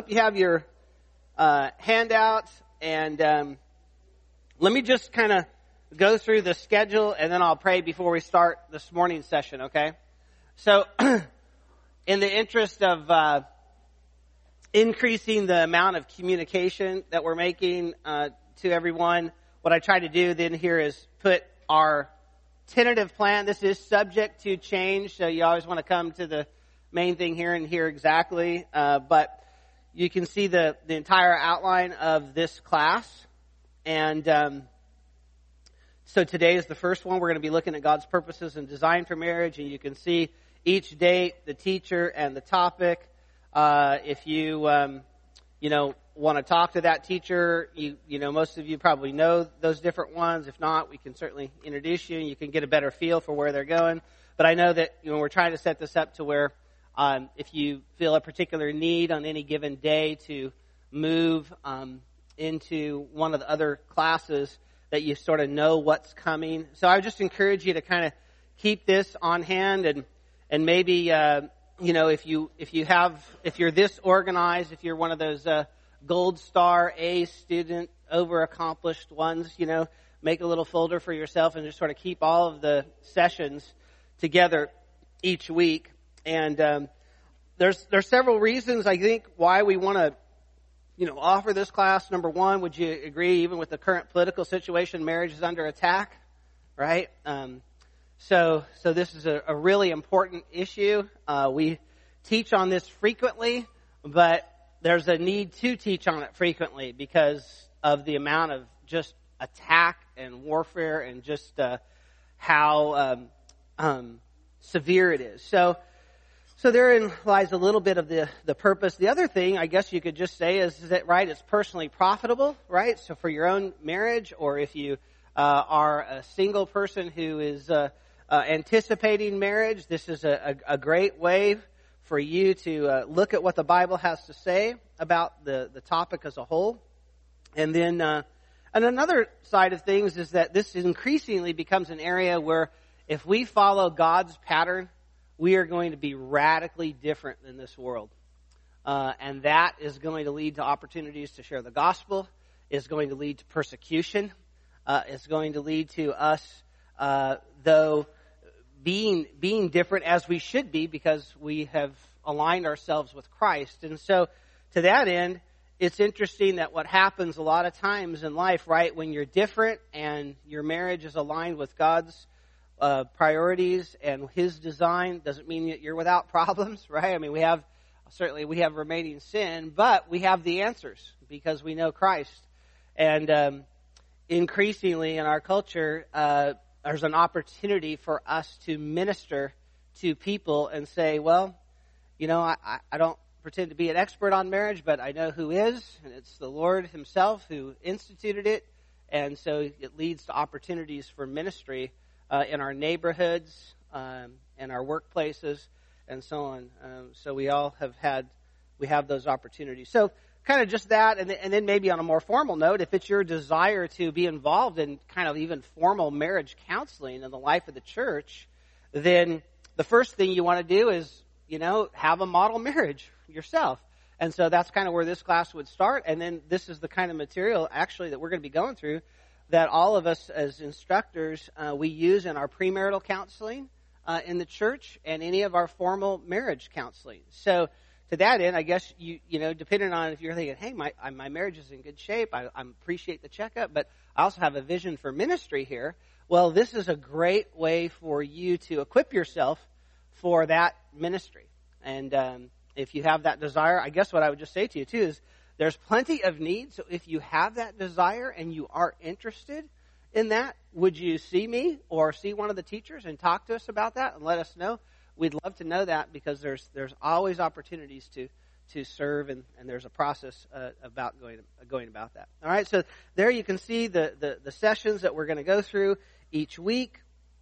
You have your handout, and let me just kind of go through the schedule, and then I'll pray before we start this morning's session, okay? So, in the interest of increasing the amount of communication that we're making to everyone, what I try to do then here is put our tentative plan. This is subject to change, so you always want to come to the main thing here and hear exactly, but you can see the entire outline of this class. And so today is the first one. We're going to be looking at God's purposes and design for marriage, and you can see each date, the teacher, and the topic. If you want to talk to that teacher, you know, most of you probably know those different ones. If not, we can certainly introduce you, and you can get a better feel for where they're going. But I know that, you know, we're trying to set this up to where if you feel a particular need on any given day to move into one of the other classes, that you sort of know what's coming. So I would just encourage you to kind of keep this on hand, and maybe if you're this organized, if you're one of those gold star A student, over accomplished ones, you know, make a little folder for yourself and just sort of keep all of the sessions together each week. And there's several reasons, I think, why we want to, you know, offer this class. Number one, would you agree, even with the current political situation, marriage is under attack, right? So this is a really important issue. We teach on this frequently, but there's a need to teach on it frequently because of the amount of just attack and warfare and just how severe it is. So therein lies a little bit of the purpose. The other thing, I guess you could just say, is that, right, it's personally profitable, right? So for your own marriage, or if you are a single person who is anticipating marriage, this is a great way for you to look at what the Bible has to say about the topic as a whole. And then and another side of things is that this increasingly becomes an area where if we follow God's pattern, we are going to be radically different than this world. And that is going to lead to opportunities to share the gospel, is going to lead to persecution, it's going to lead to us, though, being different as we should be because we have aligned ourselves with Christ. And so, to that end, it's interesting that what happens a lot of times in life, right, when you're different and your marriage is aligned with God's priorities and His design, doesn't mean that you're without problems, right? I mean, we have remaining sin, but we have the answers because we know Christ. And increasingly in our culture, there's an opportunity for us to minister to people and say, well, you know, I don't pretend to be an expert on marriage, but I know who is, and it's the Lord Himself who instituted it. And so it leads to opportunities for ministry in our neighborhoods, and our workplaces, and so on. So we have those opportunities. So kind of just that, and then maybe on a more formal note, if it's your desire to be involved in kind of even formal marriage counseling in the life of the church, then the first thing you want to do is, you know, have a model marriage yourself. And so that's kind of where this class would start. And then this is the kind of material actually that we're going to be going through that all of us as instructors, we use in our premarital counseling in the church and any of our formal marriage counseling. So to that end, I guess, you know, depending on if you're thinking, hey, my marriage is in good shape, I appreciate the checkup, but I also have a vision for ministry here. Well, this is a great way for you to equip yourself for that ministry. And if you have that desire, I guess what I would just say to you, too, is there's plenty of need. So if you have that desire and you are interested in that, would you see me or see one of the teachers and talk to us about that and let us know? We'd love to know that because there's always opportunities to serve, and there's a process about going about that. All right, so there you can see the sessions that we're going to go through each week.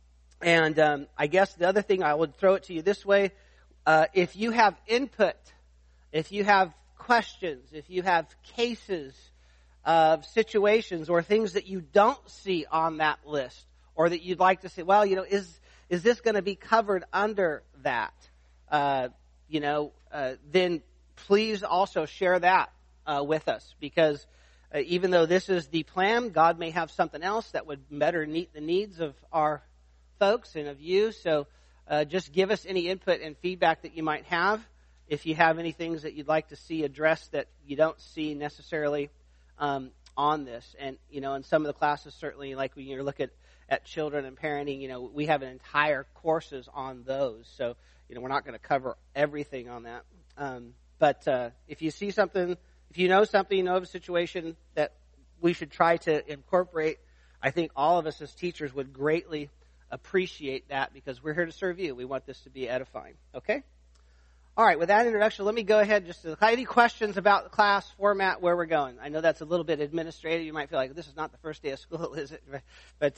And I guess the other thing, I would throw it to you this way. If you have input, if you have questions, if you have cases of situations or things that you don't see on that list, or that you'd like to say, well, you know, is this going to be covered under that? Then please also share that with us, because even though this is the plan, God may have something else that would better meet the needs of our folks and of you. So just give us any input and feedback that you might have. If you have any things that you'd like to see addressed that you don't see necessarily on this. And, in some of the classes, certainly, like when you look at children and parenting, we have an entire courses on those. So, we're not going to cover everything on that. But if you see something, if you know something, you know of a situation that we should try to incorporate, I think all of us as teachers would greatly appreciate that, because we're here to serve you. We want this to be edifying. Okay? All right, with that introduction, let me go ahead just to any questions about the class format, where we're going. I know that's a little bit administrative. You might feel like this is not the first day of school, is it? But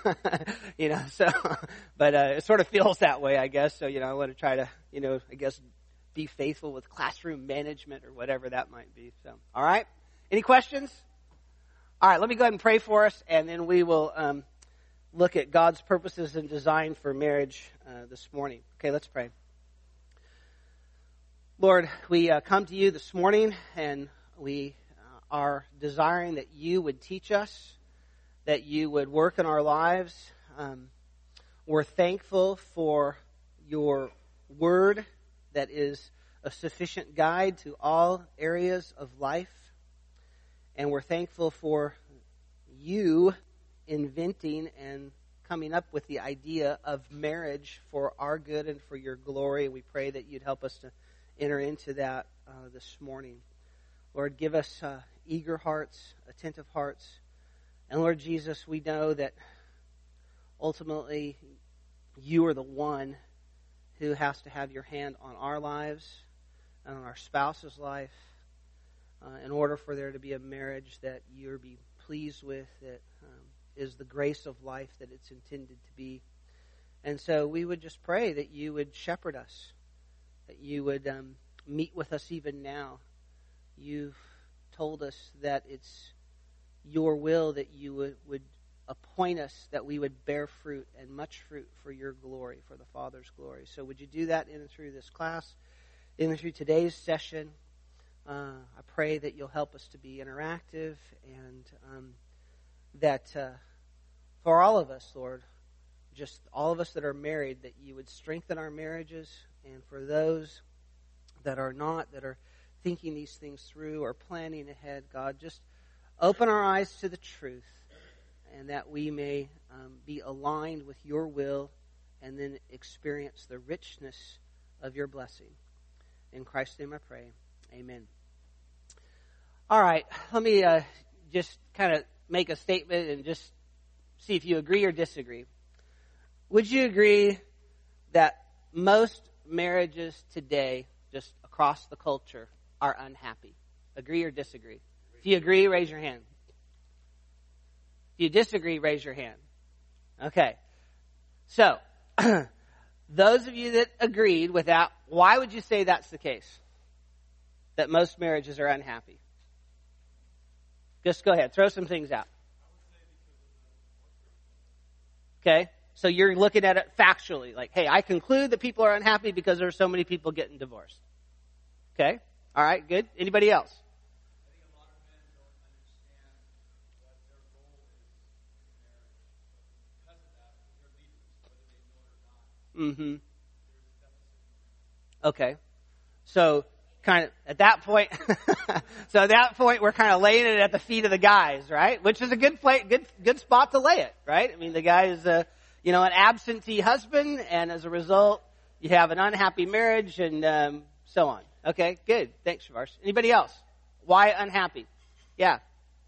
but it sort of feels that way, I guess. So, I want to try to, I guess, be faithful with classroom management or whatever that might be. So, all right. Any questions? All right, let me go ahead and pray for us, and then we will look at God's purposes and design for marriage this morning. Okay, let's pray. Lord, we come to you this morning, and we are desiring that you would teach us, that you would work in our lives. We're thankful for your word that is a sufficient guide to all areas of life. And we're thankful for you inventing and coming up with the idea of marriage for our good and for your glory. We pray that you'd help us to enter into that this morning. Lord, give us eager hearts, attentive hearts. And Lord Jesus, we know that ultimately you are the one who has to have your hand on our lives and on our spouse's life in order for there to be a marriage that you'll be pleased with, that is the grace of life that it's intended to be. And so we would just pray that you would shepherd us, that you would meet with us even now. You've told us that it's your will that you would appoint us, that we would bear fruit, and much fruit for your glory, for the Father's glory. So would you do that in and through this class, in and through today's session? I pray that you'll help us to be interactive, and that for all of us, Lord, just all of us that are married, that you would strengthen our marriages. And for those that are not, that are thinking these things through or planning ahead, God, just open our eyes to the truth, and that we may be aligned with your will and then experience the richness of your blessing. In Christ's name I pray. Amen. All right, let me just kind of make a statement and just see if you agree or disagree. Would you agree that most marriages today, just across the culture, are unhappy? Agree or disagree? If you agree, raise your hand. If you disagree, raise your hand. Okay. So, those of you that agreed with that, why would you say that's the case? That most marriages are unhappy? Just go ahead. Throw some things out. Okay. So you're looking at it factually. Like, hey, I conclude that people are unhappy because there are so many people getting divorced. Okay. All right. Good. Anybody else? I think a lot of men don't understand what their role is in marriage. Because of that, they're leaders, whether they know it or not. Mm-hmm. There's a deficit. Okay. So kind of at that point, we're kind of laying it at the feet of the guys, right? Which is a good spot to lay it, right? I mean, the guy is an absentee husband, and as a result, you have an unhappy marriage, and so on. Okay, good. Thanks, Shavarsh. Anybody else? Why unhappy? Yeah.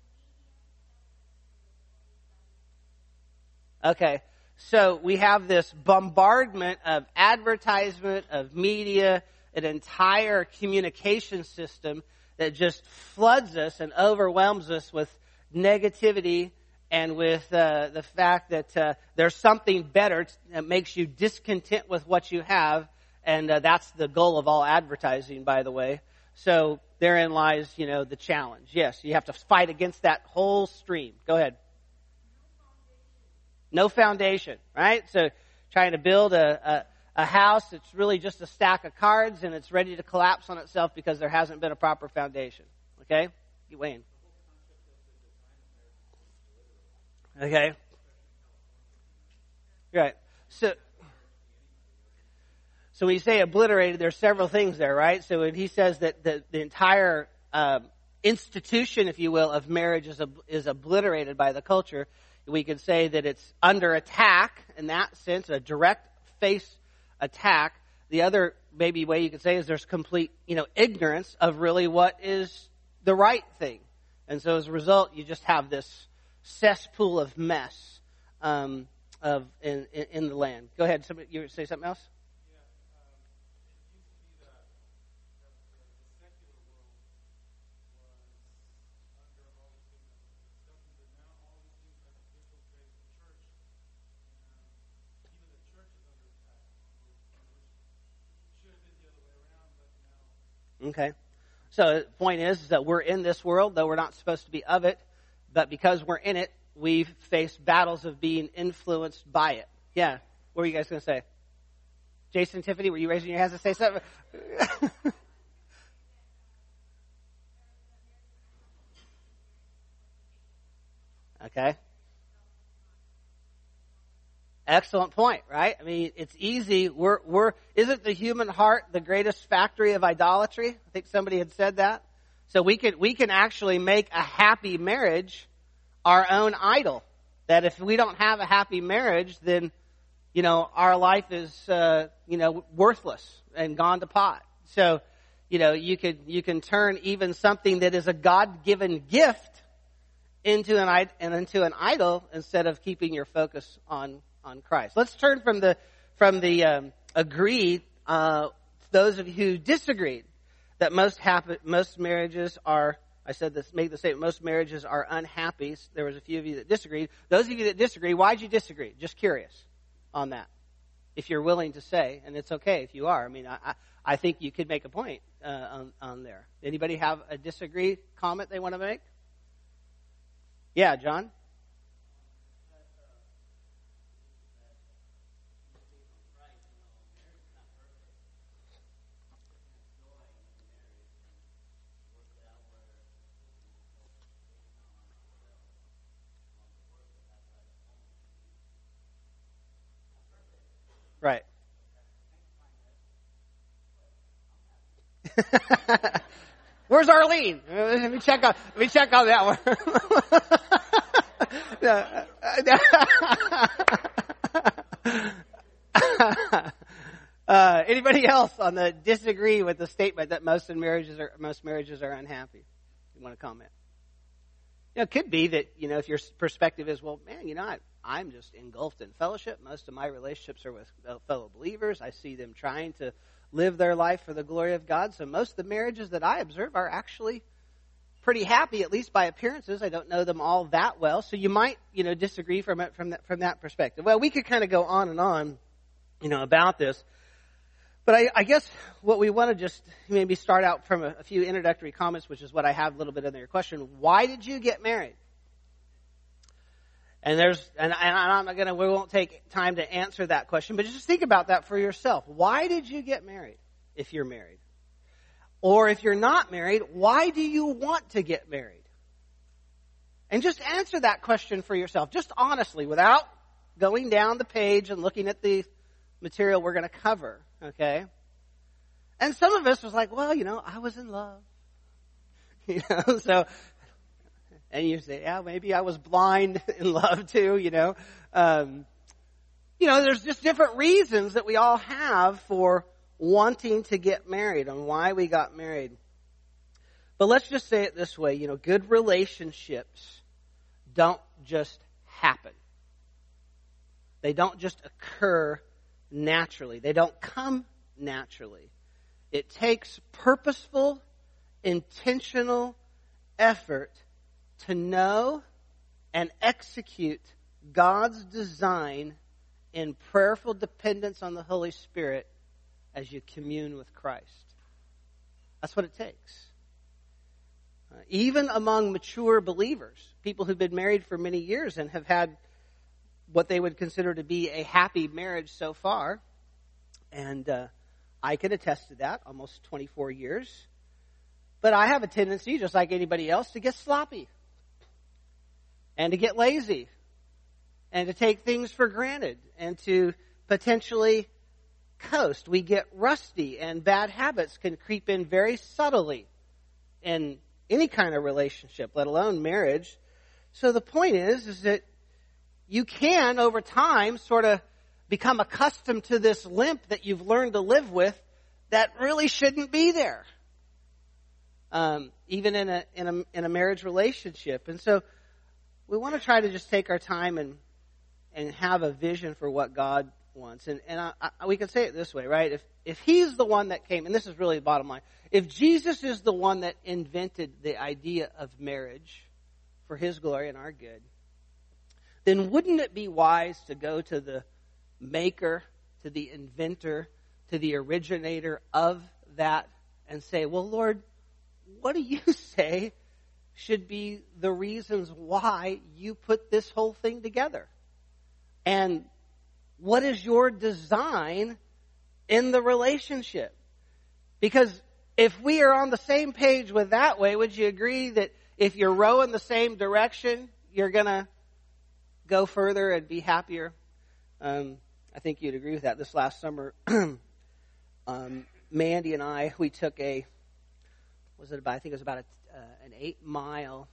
Okay. So we have this bombardment of advertisement, of media, an entire communication system that just floods us and overwhelms us with negativity and with the fact that there's something better that makes you discontent with what you have. And that's the goal of all advertising, by the way. So therein lies, the challenge. Yes, you have to fight against that whole stream. Go ahead. No foundation, right? So trying to build a a house that's really just a stack of cards and it's ready to collapse on itself because there hasn't been a proper foundation. Okay? Wayne. Okay. Right. So when you say obliterated, there's several things there, right? So when he says that the entire institution, if you will, of marriage is obliterated by the culture, we could say that it's under attack in that sense, a direct face attack. The other maybe way you could say is there's complete, ignorance of really what is the right thing. And so as a result, you just have this cesspool of mess in the land. Go ahead. You would say something else? Okay. So the point is that we're in this world, though we're not supposed to be of it, but because we're in it, we've faced battles of being influenced by it. Yeah. What were you guys going to say? Jason, Tiffany, were you raising your hands to say something? Okay. Excellent point, right? I mean, it's easy. Isn't the human heart the greatest factory of idolatry? I think somebody had said that. So we can actually make a happy marriage our own idol. That if we don't have a happy marriage, then, our life is, worthless and gone to pot. So, you can turn even something that is a God-given gift into an idol instead of keeping your focus on Christ. Let's turn from the agreed, those of you who disagreed that most marriages are, I said this, make the statement, most marriages are unhappy. There was a few of you that disagreed. Those of you that disagree, why'd you disagree? Just curious on that. If you're willing to say, and it's okay if you are. I mean, I think you could make a point on there. Anybody have a disagree comment they want to make? Yeah, John? Right. Where's Arlene? Let me check on that one. Anybody else on the disagree with the statement that most marriages are unhappy? You want to comment? It could be that, if your perspective is, well, man, I'm just engulfed in fellowship. Most of my relationships are with fellow believers. I see them trying to live their life for the glory of God. So most of the marriages that I observe are actually pretty happy, at least by appearances. I don't know them all that well. So you might, disagree from that perspective. Well, we could kind of go on and on, about this. But I guess what we want to just maybe start out from a few introductory comments, which is what I have a little bit in your question. Why did you get married? And we won't take time to answer that question, but just think about that for yourself. Why did you get married if you're married? Or if you're not married, why do you want to get married? And just answer that question for yourself, just honestly, without going down the page and looking at the material we're going to cover, okay? And some of us was like, well, I was in love. So... And you say, yeah, maybe I was blind in love too, there's just different reasons that we all have for wanting to get married and why we got married. But let's just say it this way, good relationships don't just happen. They don't just occur naturally. They don't come naturally. It takes purposeful, intentional effort to know and execute God's design in prayerful dependence on the Holy Spirit as you commune with Christ. That's what it takes. Even among mature believers, people who've been married for many years and have had what they would consider to be a happy marriage so far, And I can attest to that, almost 24 years. But I have a tendency, just like anybody else, to get sloppy and to get lazy and to take things for granted and to potentially coast. We get rusty, and bad habits can creep in very subtly in any kind of relationship, let alone marriage. So the point is that you can, over time, sort of become accustomed to this limp that you've learned to live with that really shouldn't be there. Even in a marriage relationship. And so we want to try to just take our time and have a vision for what God wants. And we can say it this way, right? If He's the one that came, and this is really the bottom line, if Jesus is the one that invented the idea of marriage for His glory and our good, then wouldn't it be wise to go to the maker, to the inventor, to the originator of that and say, well, Lord, what do you say should be the reasons why you put this whole thing together? And what is your design in the relationship? Because if we are on the same page with that way, would you agree that if you're rowing the same direction, you're going to go further and be happier? I think you'd agree with that. This last summer, Mandy and I, we took I think it was about an 8-mile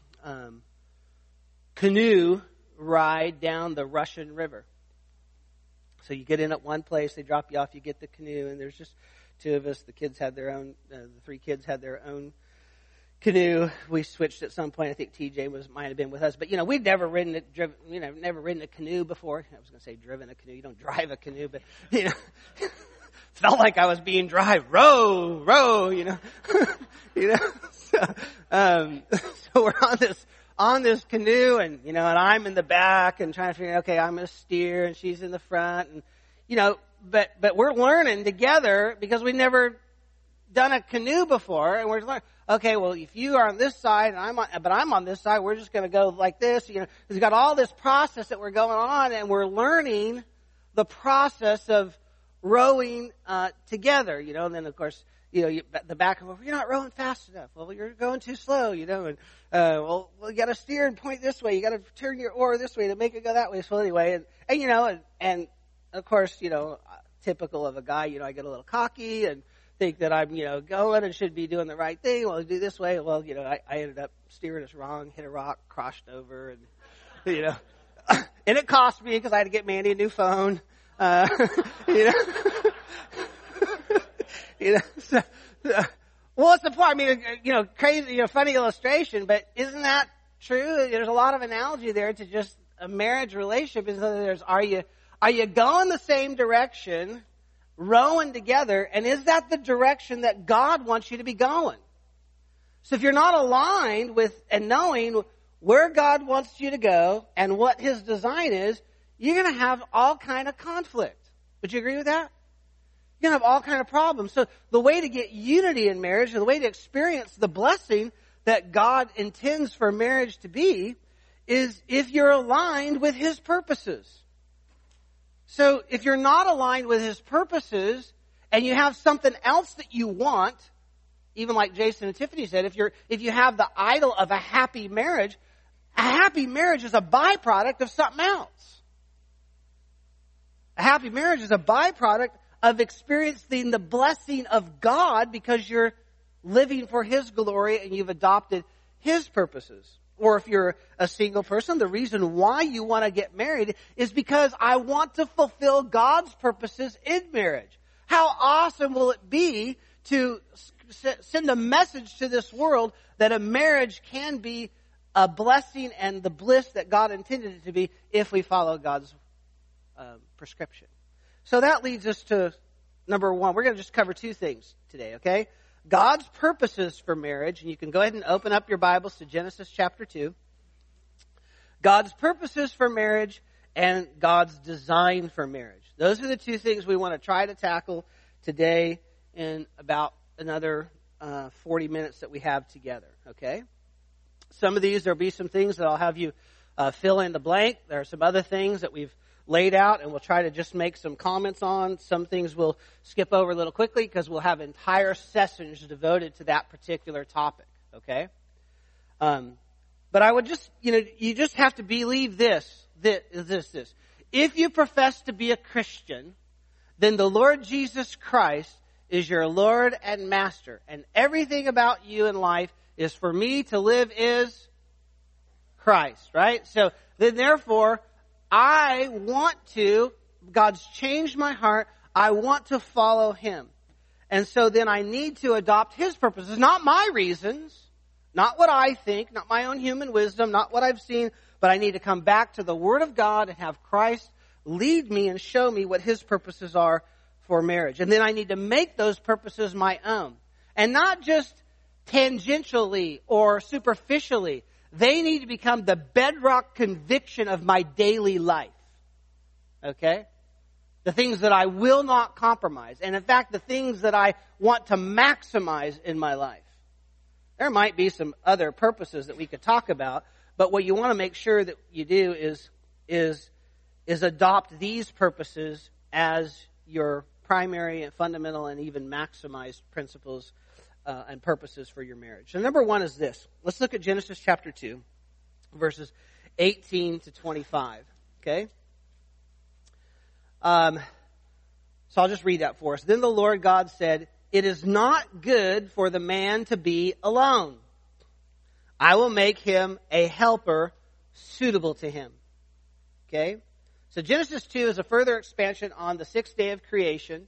canoe ride down the Russian River. So you get in at one place, they drop you off, you get the canoe, and there's just 2 of us. The kids had their own, the 3 kids had their own canoe. We switched at some point. I think TJ might have been with us, but we'd never ridden a canoe before. I was going to say driven a canoe. You don't drive a canoe, but felt like I was being row, So we're on this canoe, and and I'm in the back and trying to figure out, okay, I'm going to steer, and she's in the front, and but we're learning together because we've never done a canoe before, and we're learning. Okay, well, if you are on this side and I'm on this side, we're just going to go like this. We've got all this process that we're going on, and we're learning the process of rowing together. And then of course, the back of you're not rowing fast enough. Well, you're going too slow. And well, you got to steer and point this way. You got to turn your oar this way to make it go that way. So anyway, and of course, typical of a guy, I get a little cocky and think that I'm, going and should be doing the right thing. Well, do this way. Well, I ended up steering us wrong, hit a rock, crossed over, and, and it cost me because I had to get Mandy a new phone. So, what's the point? I mean, crazy, funny illustration, but isn't that true? There's a lot of analogy there to just a marriage relationship. Are you going the same direction, rowing together, and is that the direction that God wants you to be going? So if you're not aligned with and knowing where God wants you to go and what His design is, you're going to have all kind of conflict. Would you agree with that? You're going to have all kind of problems. So the way to get unity in marriage, the way to experience the blessing that God intends for marriage to be, is if you're aligned with His purposes. So if you're not aligned with His purposes and you have something else that you want, even like Jason and Tiffany said, if you have the idol of a happy marriage is a byproduct of something else. A happy marriage is a byproduct of experiencing the blessing of God because you're living for His glory and you've adopted His purposes. Or if you're a single person, the reason why you want to get married is because I want to fulfill God's purposes in marriage. How awesome will it be to send a message to this world that a marriage can be a blessing and the bliss that God intended it to be if we follow God's prescription. So that leads us to number 1. We're going to just cover 2 things today, okay? God's purposes for marriage, and you can go ahead and open up your Bibles to Genesis chapter 2. God's purposes for marriage and God's design for marriage. Those are the 2 things we want to try to tackle today in about another 40 minutes that we have together, okay? Some of these, there'll be some things that I'll have you fill in the blank. There are some other things that we've laid out, and we'll try to just make some comments on. Some things we'll skip over a little quickly because we'll have entire sessions devoted to that particular topic, okay? But I would just, you just have to believe this. If you profess to be a Christian, then the Lord Jesus Christ is your Lord and Master. And everything about you in life is for me to live is Christ, right? So then therefore, God's changed my heart. I want to follow Him. And so then I need to adopt His purposes, not my reasons, not what I think, not my own human wisdom, not what I've seen, but I need to come back to the Word of God and have Christ lead me and show me what His purposes are for marriage. And then I need to make those purposes my own. And not just tangentially or superficially. They need to become the bedrock conviction of my daily life. Okay? The things that I will not compromise. And in fact, the things that I want to maximize in my life. There might be some other purposes that we could talk about, but what you want to make sure that you do is adopt these purposes as your primary and fundamental and even maximized principles and purposes for your marriage. So number one is this. Let's look at Genesis chapter 2, verses 18 to 25. Okay? So I'll just read that for us. Then the Lord God said, "It is not good for the man to be alone. I will make him a helper suitable to him." Okay? So Genesis 2 is a further expansion on the sixth day of creation.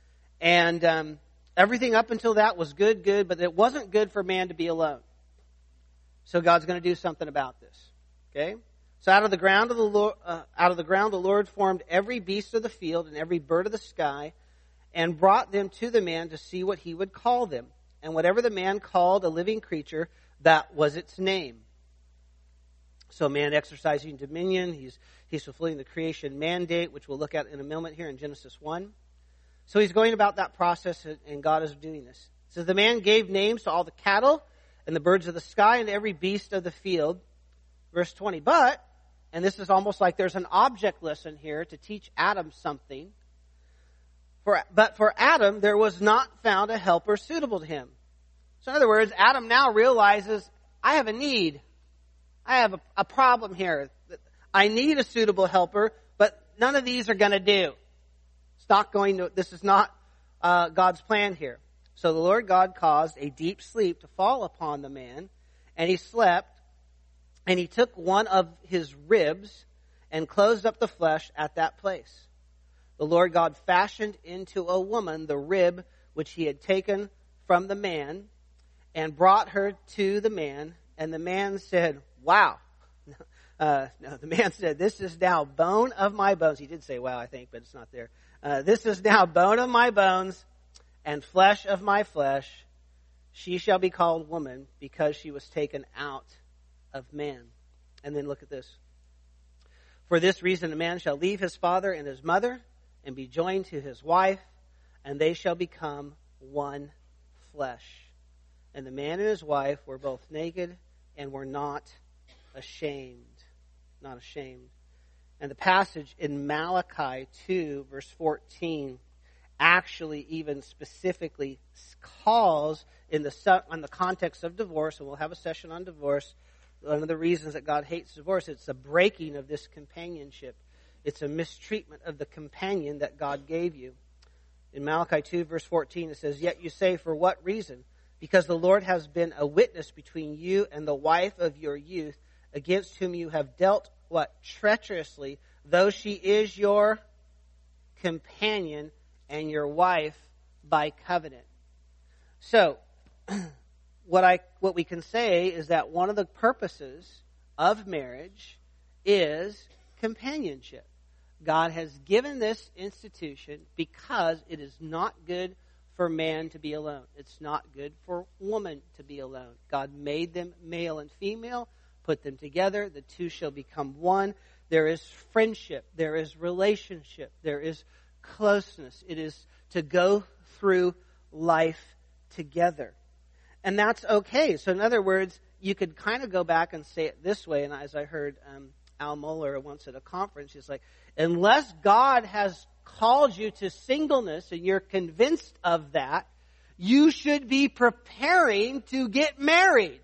And everything up until that was good, but it wasn't good for man to be alone. So God's going to do something about this. Okay? So out of the ground the Lord formed every beast of the field and every bird of the sky and brought them to the man to see what he would call them. And whatever the man called a living creature, that was its name. So man exercising dominion, he's fulfilling the creation mandate, which we'll look at in a moment here in Genesis 1. So he's going about that process, and God is doing this. It says, the man gave names to all the cattle and the birds of the sky and every beast of the field. Verse 20, but, and this is almost like there's an object lesson here to teach Adam something. But for Adam, there was not found a helper suitable to him. So in other words, Adam now realizes, I have a need. I have a problem here. I need a suitable helper, but none of these are going to do. This is not God's plan here. So the Lord God caused a deep sleep to fall upon the man, and he slept, and he took one of his ribs and closed up the flesh at that place. The Lord God fashioned into a woman the rib which he had taken from the man and brought her to the man, and the man said, wow. No, the man said, this is now bone of my bones. He did say wow, I think, but it's not there. This is now bone of my bones and flesh of my flesh. She shall be called woman because she was taken out of man. And then look at this. For this reason a man shall leave his father and his mother and be joined to his wife, and they shall become one flesh. And the man and his wife were both naked and were not ashamed. Not ashamed. And the passage in Malachi 2, verse 14, actually even specifically calls on the context of divorce, and we'll have a session on divorce. One of the reasons that God hates divorce, it's a breaking of this companionship. It's a mistreatment of the companion that God gave you. In Malachi 2, verse 14, it says, yet you say, for what reason? Because the Lord has been a witness between you and the wife of your youth, against whom you have dealt, what? Treacherously, though she is your companion and your wife by covenant. So, what we can say is that one of the purposes of marriage is companionship. God has given this institution because it is not good for man to be alone. It's not good for woman to be alone. God made them male and female, put them together. The two shall become one. There is friendship. There is relationship. There is closeness. It is to go through life together. And that's okay. So in other words, you could kind of go back and say it this way, and as I heard Al Mohler once at a conference. He's like, unless God has called you to singleness and you're convinced of that, you should be preparing to get married.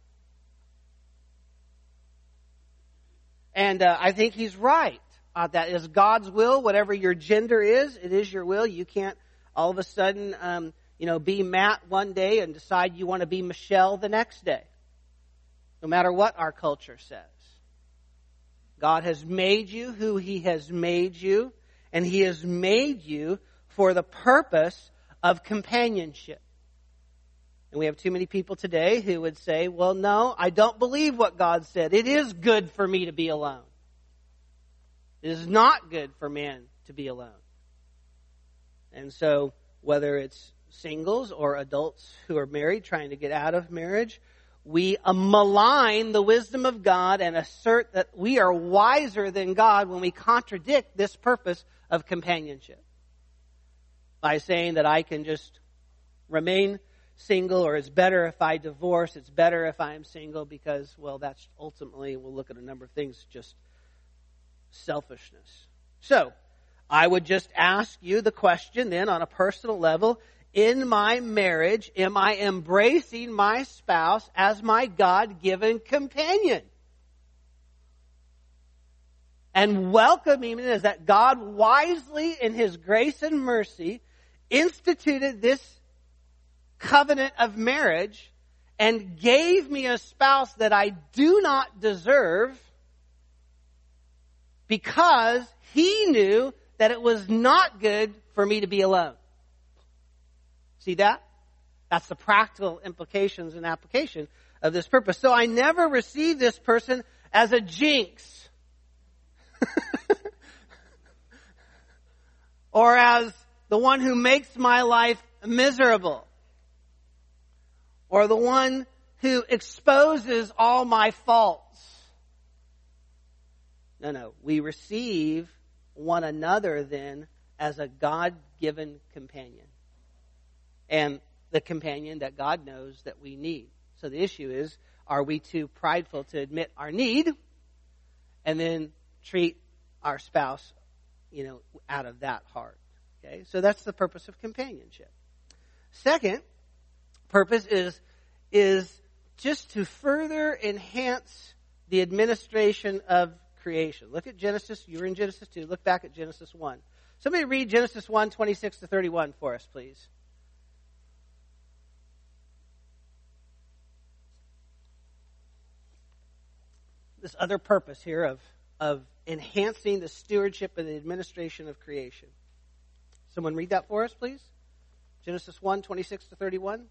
And I think he's right. That is God's will. Whatever your gender is, it is your will. You can't all of a sudden, be Matt one day and decide you want to be Michelle the next day. No matter what our culture says. God has made you who He has made you, and He has made you for the purpose of companionship. And we have too many people today who would say, well, no, I don't believe what God said. It is good for me to be alone. It is not good for man to be alone. And so, whether it's singles or adults who are married trying to get out of marriage, we malign the wisdom of God and assert that we are wiser than God when we contradict this purpose of companionship. By saying that I can just remain single, or it's better if I divorce, it's better if I'm single, because, well, that's ultimately, we'll look at a number of things, just selfishness. So, I would just ask you the question then on a personal level, in my marriage, am I embracing my spouse as my God-given companion? And welcoming it as that God wisely, in His grace and mercy, instituted this covenant of marriage and gave me a spouse that I do not deserve, because He knew that it was not good for me to be alone. See that? That's the practical implications and application of this purpose. So I never received this person as a jinx. Or as the one who makes my life miserable. Or the one who exposes all my faults. No. We receive one another then as a God-given companion. And the companion that God knows that we need. So the issue is, are we too prideful to admit our need and then treat our spouse, out of that heart? Okay, so that's the purpose of companionship. Second purpose is just to further enhance the administration of creation. Look at Genesis. You were in Genesis 2. Look back at Genesis 1. Somebody read Genesis 1, 26 to 31 for us, please. This other purpose here of enhancing the stewardship and the administration of creation. Someone read that for us, please. Genesis 1, 26 to 31.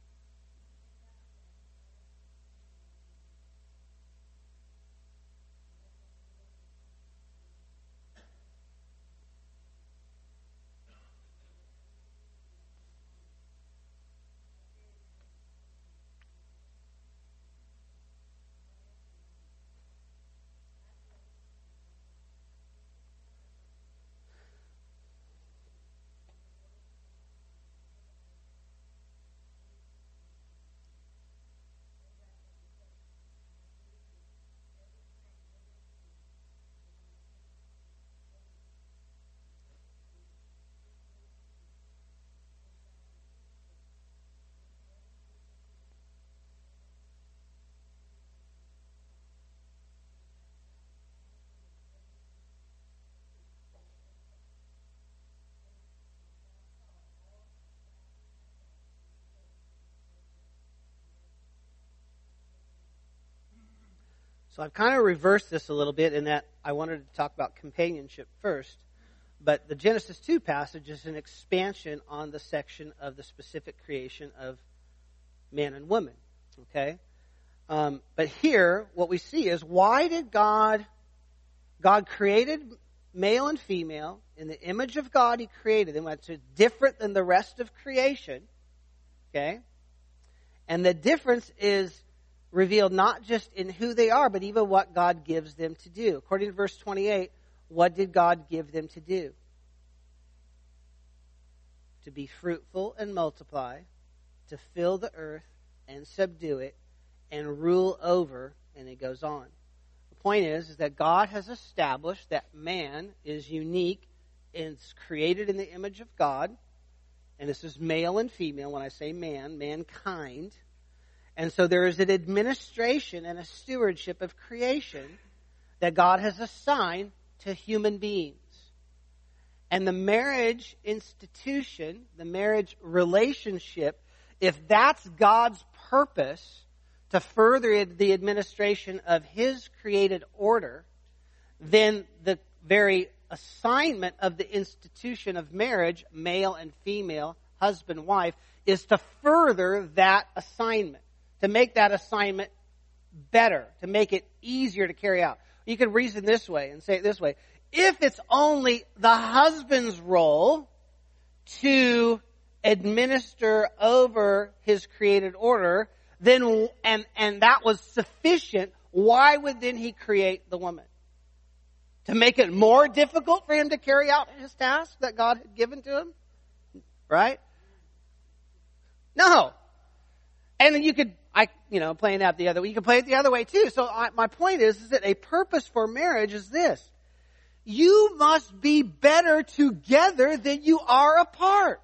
So I've kind of reversed this a little bit in that I wanted to talk about companionship first. But the Genesis 2 passage is an expansion on the section of the specific creation of man and woman. Okay? But here, what we see is, why did God created male and female in the image of God? He created them. It's different than the rest of creation. Okay? And the difference is revealed not just in who they are, but even what God gives them to do. According to verse 28, what did God give them to do? To be fruitful and multiply, to fill the earth and subdue it, and rule over, and it goes on. point is that God has established that man is unique and is created in the image of God. And this is male and female. When I say man, mankind. And so there is an administration and a stewardship of creation that God has assigned to human beings. And the marriage institution, the marriage relationship, if that's God's purpose to further the administration of His created order, then the very assignment of the institution of marriage, male and female, husband, wife, is to further that assignment, to make that assignment better, to make it easier to carry out. You can reason this way and say it this way. If it's only the husband's role to administer over his created order, then and that was sufficient, why would then he create the woman? To make it more difficult for him to carry out his task that God had given to him? Right? No. And you could, playing that the other way, you can play it the other way too. So my point is that a purpose for marriage is this. You must be better together than you are apart.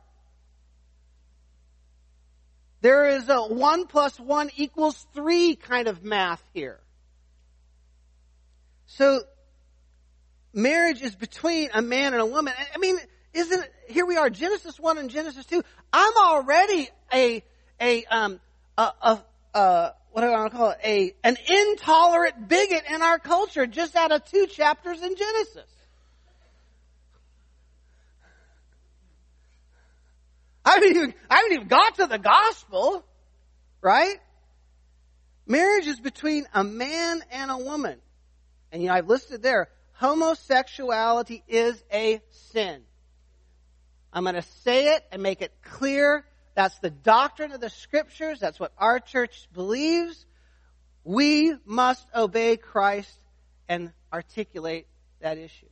There is a 1 + 1 = 3 kind of math here. So, marriage is between a man and a woman. I mean, here we are, Genesis 1 and Genesis 2. I'm already what do I want to call it? An intolerant bigot in our culture just out of 2 chapters in Genesis. I haven't even got to the gospel, right? Marriage is between a man and a woman. And I've listed there, homosexuality is a sin. I'm going to say it and make it clear. That's the doctrine of the Scriptures. That's what our church believes. We must obey Christ and articulate that issue.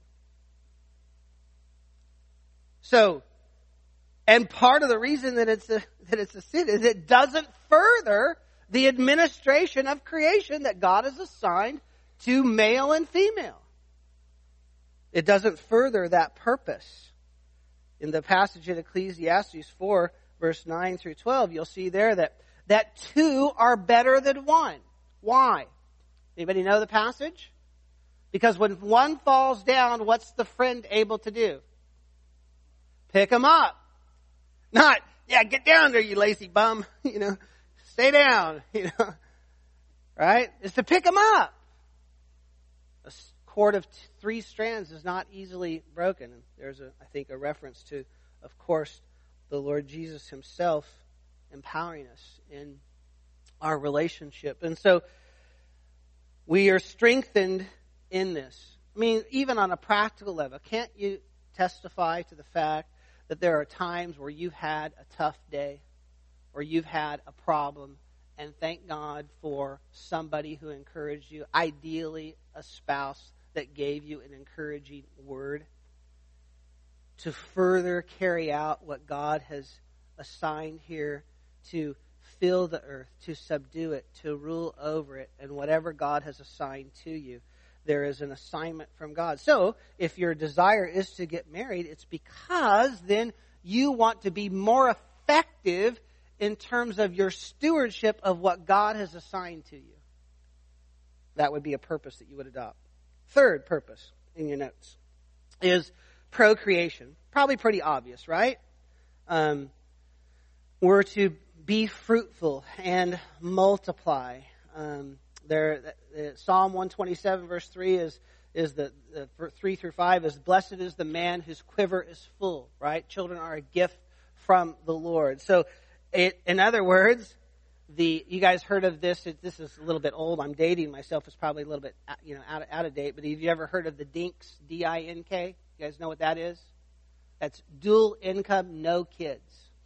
So, and part of the reason that it's a sin is it doesn't further the administration of creation that God has assigned to male and female. It doesn't further that purpose. In the passage in Ecclesiastes 4, verse 9 through 12, you'll see there that 2 are better than 1. Why? Anybody know the passage? Because when one falls down, what's the friend able to do? Pick him up. Not, get down there, you lazy bum. Stay down, Right? It's to pick him up. A cord of 3 strands is not easily broken. There's I think a reference to, of course, the Lord Jesus Himself empowering us in our relationship. And so we are strengthened in this. I mean, even on a practical level, can't you testify to the fact that there are times where you've had a tough day or you've had a problem, and thank God for somebody who encouraged you, ideally a spouse that gave you an encouraging word to further carry out what God has assigned here to fill the earth, to subdue it, to rule over it, and whatever God has assigned to you. There is an assignment from God. So, if your desire is to get married, it's because then you want to be more effective in terms of your stewardship of what God has assigned to you. That would be a purpose that you would adopt. Third purpose in your notes is procreation. Probably pretty obvious, right? We're to be fruitful and multiply. Psalm 127 verse 3 is the 3 through 5 is, blessed is the man whose quiver is full, right? Children are a gift from the Lord. So in other words, you guys heard of this? This is a little bit old. I'm dating myself. It's probably a little bit out of date. But have you ever heard of the DINK? D-I-N-K? You guys know what that is? That's dual income, no kids.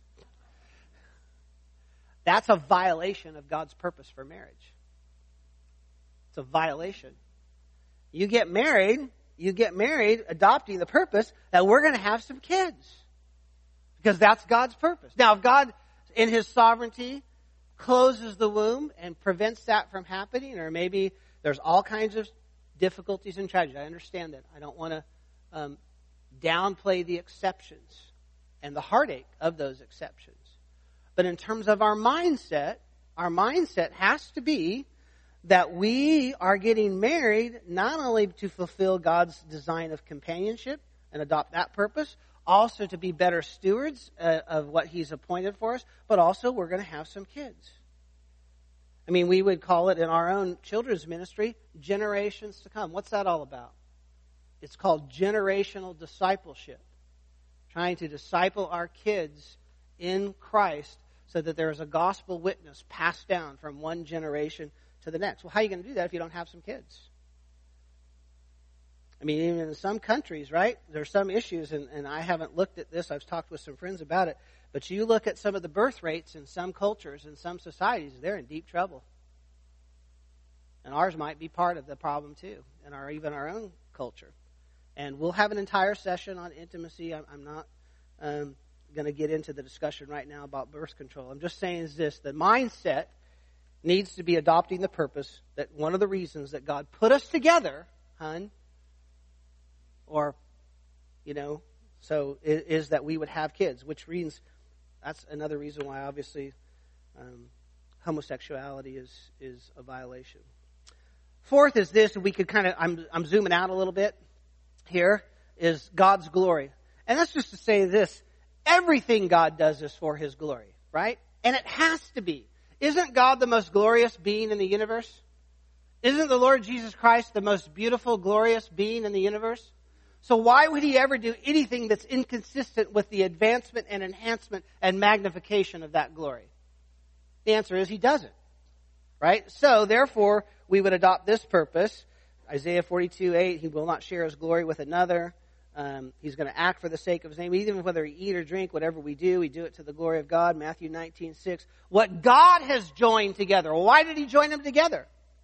That's a violation of God's purpose for marriage. It's a violation. You get married adopting the purpose that we're going to have some kids. Because that's God's purpose. Now, if God, in His sovereignty, closes the womb and prevents that from happening, or maybe there's all kinds of difficulties and tragedies. I understand that. I don't want to downplay the exceptions and the heartache of those exceptions. But in terms of our mindset has to be that we are getting married not only to fulfill God's design of companionship and adopt that purpose, also to be better stewards of what He's appointed for us, but also we're going to have some kids. I mean, we would call it in our own children's ministry, generations to come. What's that all about? It's called generational discipleship. Trying to disciple our kids in Christ so that there is a gospel witness passed down from one generation to the next. Well, how are you going to do that if you don't have some kids? I mean, even in some countries, right, there's some issues, and I haven't looked at this. I've talked with some friends about it. But you look at some of the birth rates in some cultures and some societies, they're in deep trouble. And ours might be part of the problem too, and even our own culture. And we'll have an entire session on intimacy. I'm not going to get into the discussion right now about birth control. I'm just saying is this: the mindset needs to be adopting the purpose that one of the reasons that God put us together, so is that we would have kids, which means that's another reason why obviously homosexuality is a violation. Fourth is this, we could kind of, I'm zooming out a little bit here, is God's glory. And that's just to say this: everything God does is for His glory, right? And it has to be. Isn't God the most glorious being in the universe? Isn't the Lord Jesus Christ the most beautiful, glorious being in the universe? So why would He ever do anything that's inconsistent with the advancement and enhancement and magnification of that glory? The answer is He doesn't, right? So therefore, we would adopt this purpose. Isaiah 42:8, He will not share His glory with another. He's going to act for the sake of His name. Even whether we eat or drink, whatever we do it to the glory of God. Matthew 19:6. What God has joined together. Why did He join them together?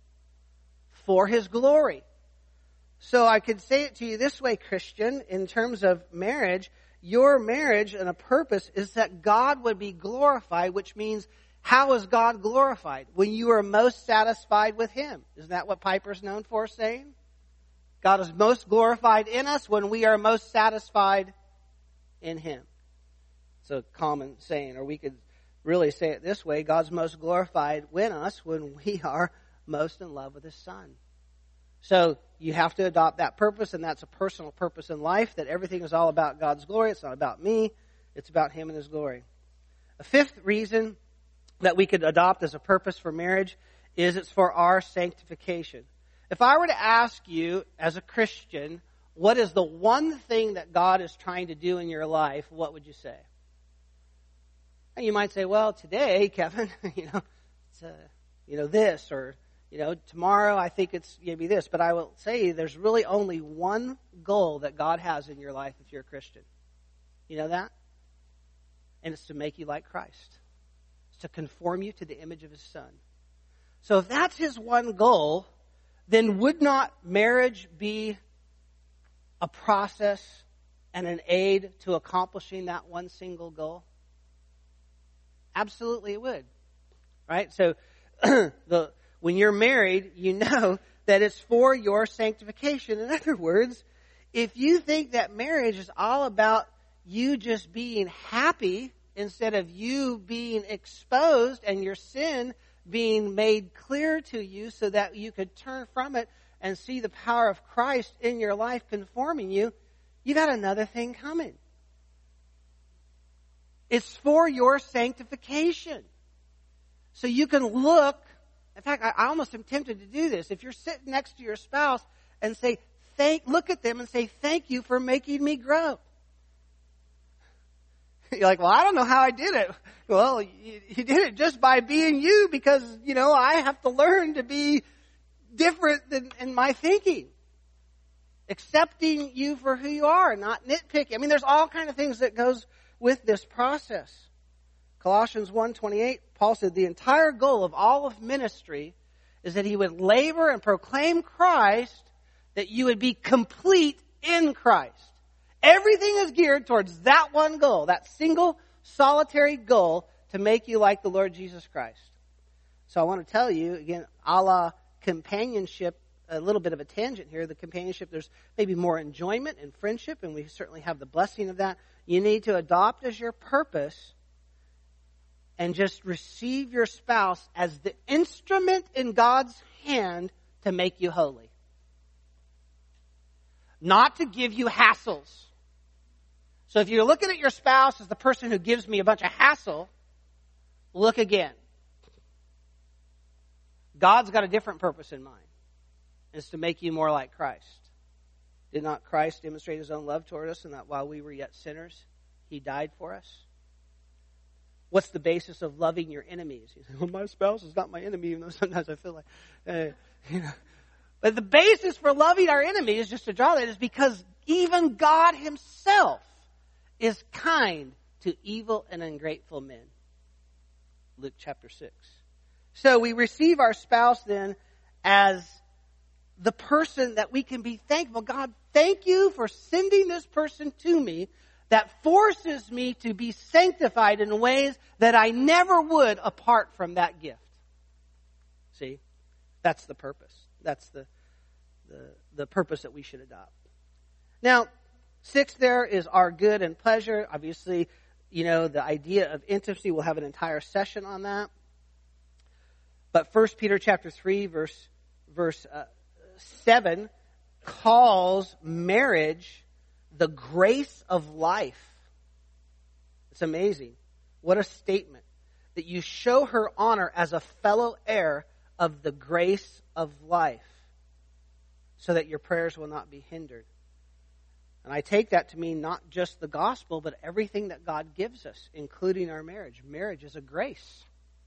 For His glory. So I could say it to you this way, Christian, in terms of marriage, your marriage and a purpose is that God would be glorified, which means, how is God glorified? When you are most satisfied with Him. Isn't that what Piper's known for saying? God is most glorified in us when we are most satisfied in Him. It's a common saying, or we could really say it this way: God's most glorified in us when we are most in love with His Son. So you have to adopt that purpose, and that's a personal purpose in life, that everything is all about God's glory. It's not about me. It's about Him and His glory. A fifth reason that we could adopt as a purpose for marriage is it's for our sanctification. If I were to ask you, as a Christian, what is the one thing that God is trying to do in your life, what would you say? And you might say, well, today, Kevin, it's this, or tomorrow I think it's maybe this. But I will say there's really only one goal that God has in your life if you're a Christian. You know that? And it's to make you like Christ. It's to conform you to the image of His Son. So if that's His one goal, then would not marriage be a process and an aid to accomplishing that one single goal? Absolutely it would. Right? So when you're married, you know that it's for your sanctification. In other words, if you think that marriage is all about you just being happy instead of you being exposed and your sin being made clear to you so that you could turn from it and see the power of Christ in your life conforming you, you got another thing coming. It's for your sanctification. So you can look, in fact, I almost am tempted to do this. If you're sitting next to your spouse and say, look at them and say, thank you for making me grow. You're like, well, I don't know how I did it. Well, you did it just by being you, because, I have to learn to be different in my thinking. Accepting you for who you are, not nitpicking. I mean, there's all kind of things that goes with this process. Colossians 1:28, Paul said, the entire goal of all of ministry is that he would labor and proclaim Christ, that you would be complete in Christ. Everything is geared towards that one goal, that single, solitary goal to make you like the Lord Jesus Christ. So I want to tell you, again, a la companionship a little bit of a tangent here. The companionship, there's maybe more enjoyment and friendship, and we certainly have the blessing of that. You need to adopt as your purpose and just receive your spouse as the instrument in God's hand to make you holy. Not to give you hassles. So if you're looking at your spouse as the person who gives me a bunch of hassle, look again. God's got a different purpose in mind. It's to make you more like Christ. Did not Christ demonstrate his own love toward us, and that while we were yet sinners, he died for us? What's the basis of loving your enemies? You say, well, my spouse is not my enemy, even though sometimes I feel like, But the basis for loving our enemies, just to draw that, is because even God himself is kind to evil and ungrateful men. Luke chapter 6. So we receive our spouse then as the person that we can be thankful. God, thank you for sending this person to me that forces me to be sanctified in ways that I never would apart from that gift. See? That's the purpose. That's the purpose that we should adopt. Now, 6 there is our good and pleasure. Obviously, the idea of intimacy, we'll have an entire session on that. But 1 Peter chapter 3, verse 7 calls marriage the grace of life. It's amazing. What a statement. That you show her honor as a fellow heir of the grace of life, so that your prayers will not be hindered. And I take that to mean not just the gospel, but everything that God gives us, including our marriage. Marriage is a grace.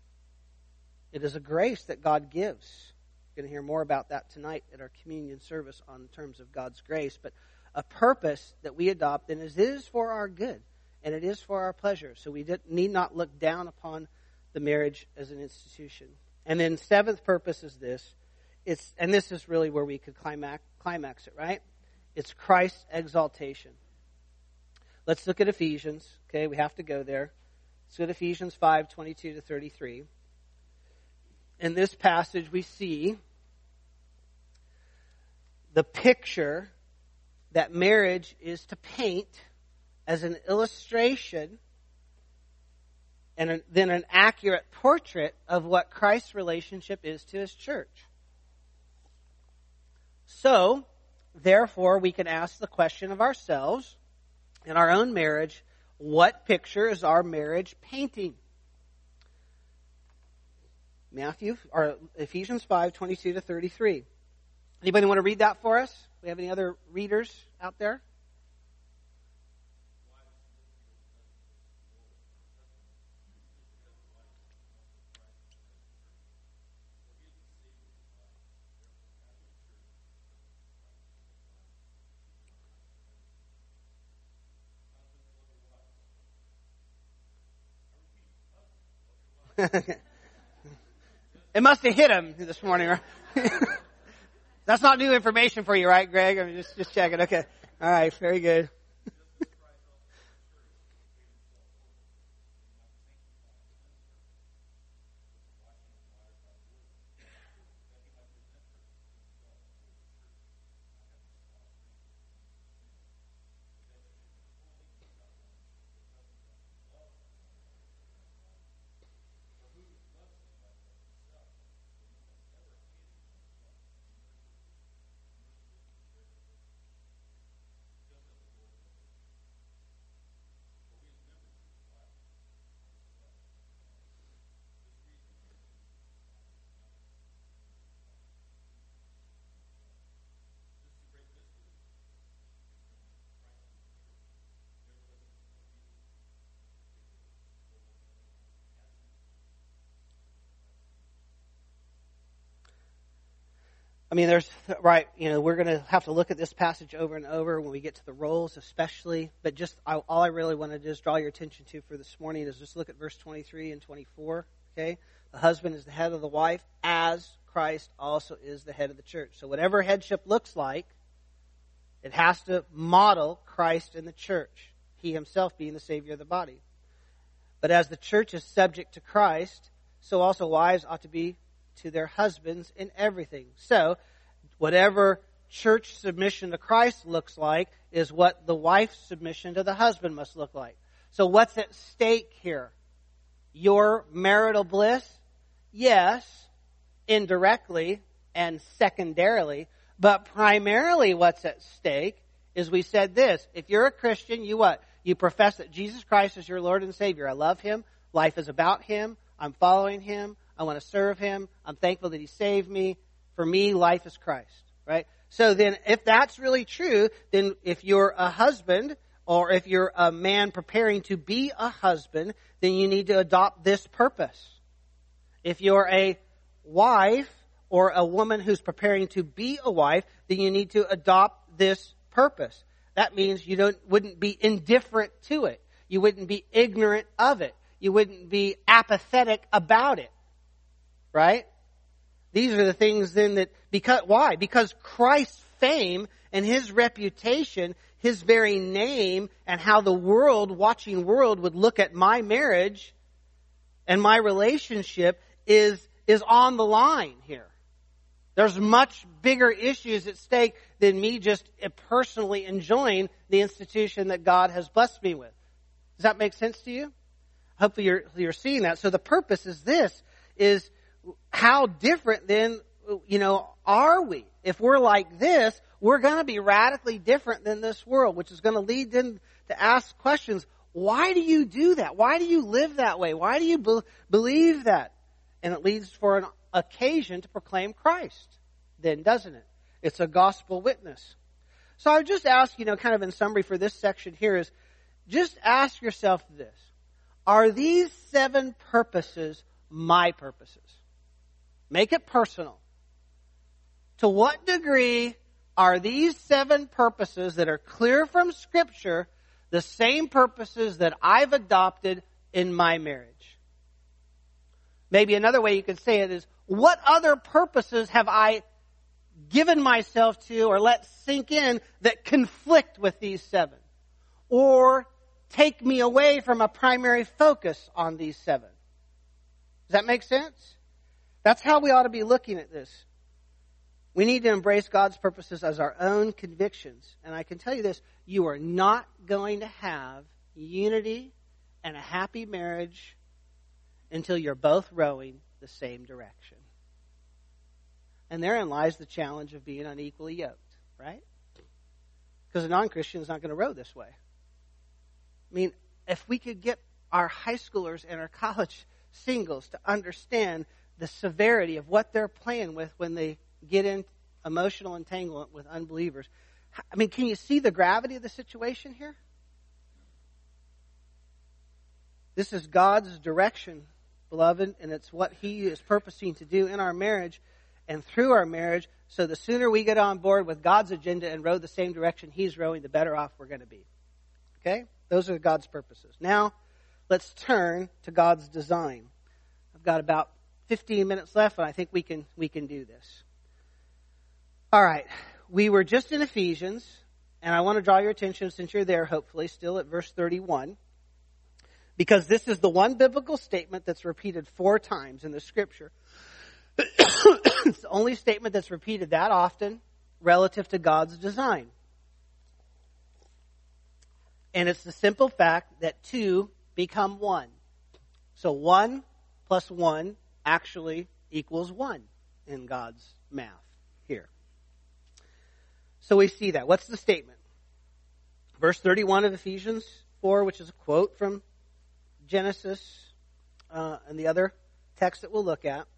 It is a grace that God gives. We're going to hear more about that tonight at our communion service on terms of God's grace. But a purpose that we adopt, and it is for our good, and it is for our pleasure. So we need not look down upon the marriage as an institution. And then 7th purpose is this. And this is really where we could climax it, right? It's Christ's exaltation. Let's look at Ephesians. Okay, we have to go there. Let's go to Ephesians 5:22-33. In this passage, we see the picture that marriage is to paint as an illustration and then an accurate portrait of what Christ's relationship is to his church. So, therefore, we can ask the question of ourselves in our own marriage, what picture is our marriage painting? Ephesians 5:22-33. Anybody want to read that for us? Do we have any other readers out there? It must have hit him this morning, right? That's not new information for you, right, Greg? I'm just checking. Okay. All right. Very good. I mean, we're going to have to look at this passage over and over when we get to the roles especially, but all I really want to just draw your attention to for this morning is just look at verse 23 and 24, okay? The husband is the head of the wife as Christ also is the head of the church. So whatever headship looks like, it has to model Christ in the church, he himself being the Savior of the body. But as the church is subject to Christ, so also wives ought to be to their husbands in everything. So, Whatever church submission to Christ looks like is what the wife's submission to the husband must look like. So what's at stake here? Your marital bliss? Yes, indirectly and secondarily, but primarily what's at stake is we said this. If you're a Christian, you what? You profess that Jesus Christ is your Lord and Savior. I love Him. Life is about Him. I'm following Him. I want to serve Him. I'm thankful that He saved me. For me, life is Christ, right? So then if that's really true, then if you're a husband or if you're a man preparing to be a husband, then you need to adopt this purpose. If you're a wife or a woman who's preparing to be a wife, then you need to adopt this purpose. That means you wouldn't be indifferent to it. You wouldn't be ignorant of it. You wouldn't be apathetic about it. Right? These are the things then why? Because Christ's fame and His reputation, His very name, and how the watching world would look at my marriage and my relationship is on the line here. There's much bigger issues at stake than me just personally enjoying the institution that God has blessed me with. Does that make sense to you? Hopefully you're seeing that. So the purpose is how different then, are we? If we're like this, we're going to be radically different than this world, which is going to lead them to ask questions. Why do you do that? Why do you live that way? Why do you believe that? And it leads for an occasion to proclaim Christ, then, doesn't it? It's a gospel witness. So I would just ask, kind of in summary for this section here is, just ask yourself this. Are these 7 purposes my purposes? Make it personal. To what degree are these 7 purposes that are clear from Scripture the same purposes that I've adopted in my marriage? Maybe another way you could say it is, what other purposes have I given myself to or let sink in that conflict with these 7? Or take me away from a primary focus on these 7? Does that make sense? That's how we ought to be looking at this. We need to embrace God's purposes as our own convictions. And I can tell you this, you are not going to have unity and a happy marriage until you're both rowing the same direction. And therein lies the challenge of being unequally yoked, right? Because a non-Christian is not going to row this way. I mean, if we could get our high schoolers and our college singles to understand the severity of what they're playing with when they get in emotional entanglement with unbelievers. I mean, can you see the gravity of the situation here? This is God's direction, beloved, and it's what He is purposing to do in our marriage and through our marriage. So the sooner we get on board with God's agenda and row the same direction He's rowing, the better off we're going to be. Okay? Those are God's purposes. Now, let's turn to God's design. I've got about 15 minutes left, and I think we can do this. All right. We were just in Ephesians, and I want to draw your attention, since you're there, hopefully, still at verse 31, because this is the one biblical statement that's repeated 4 times in the Scripture. It's the only statement that's repeated that often relative to God's design. And it's the simple fact that 2 become 1. So 1 plus 1 actually equals 1 in God's math here. So we see that. What's the statement? Verse 31 of Ephesians 4, which is a quote from Genesis and the other text that we'll look at.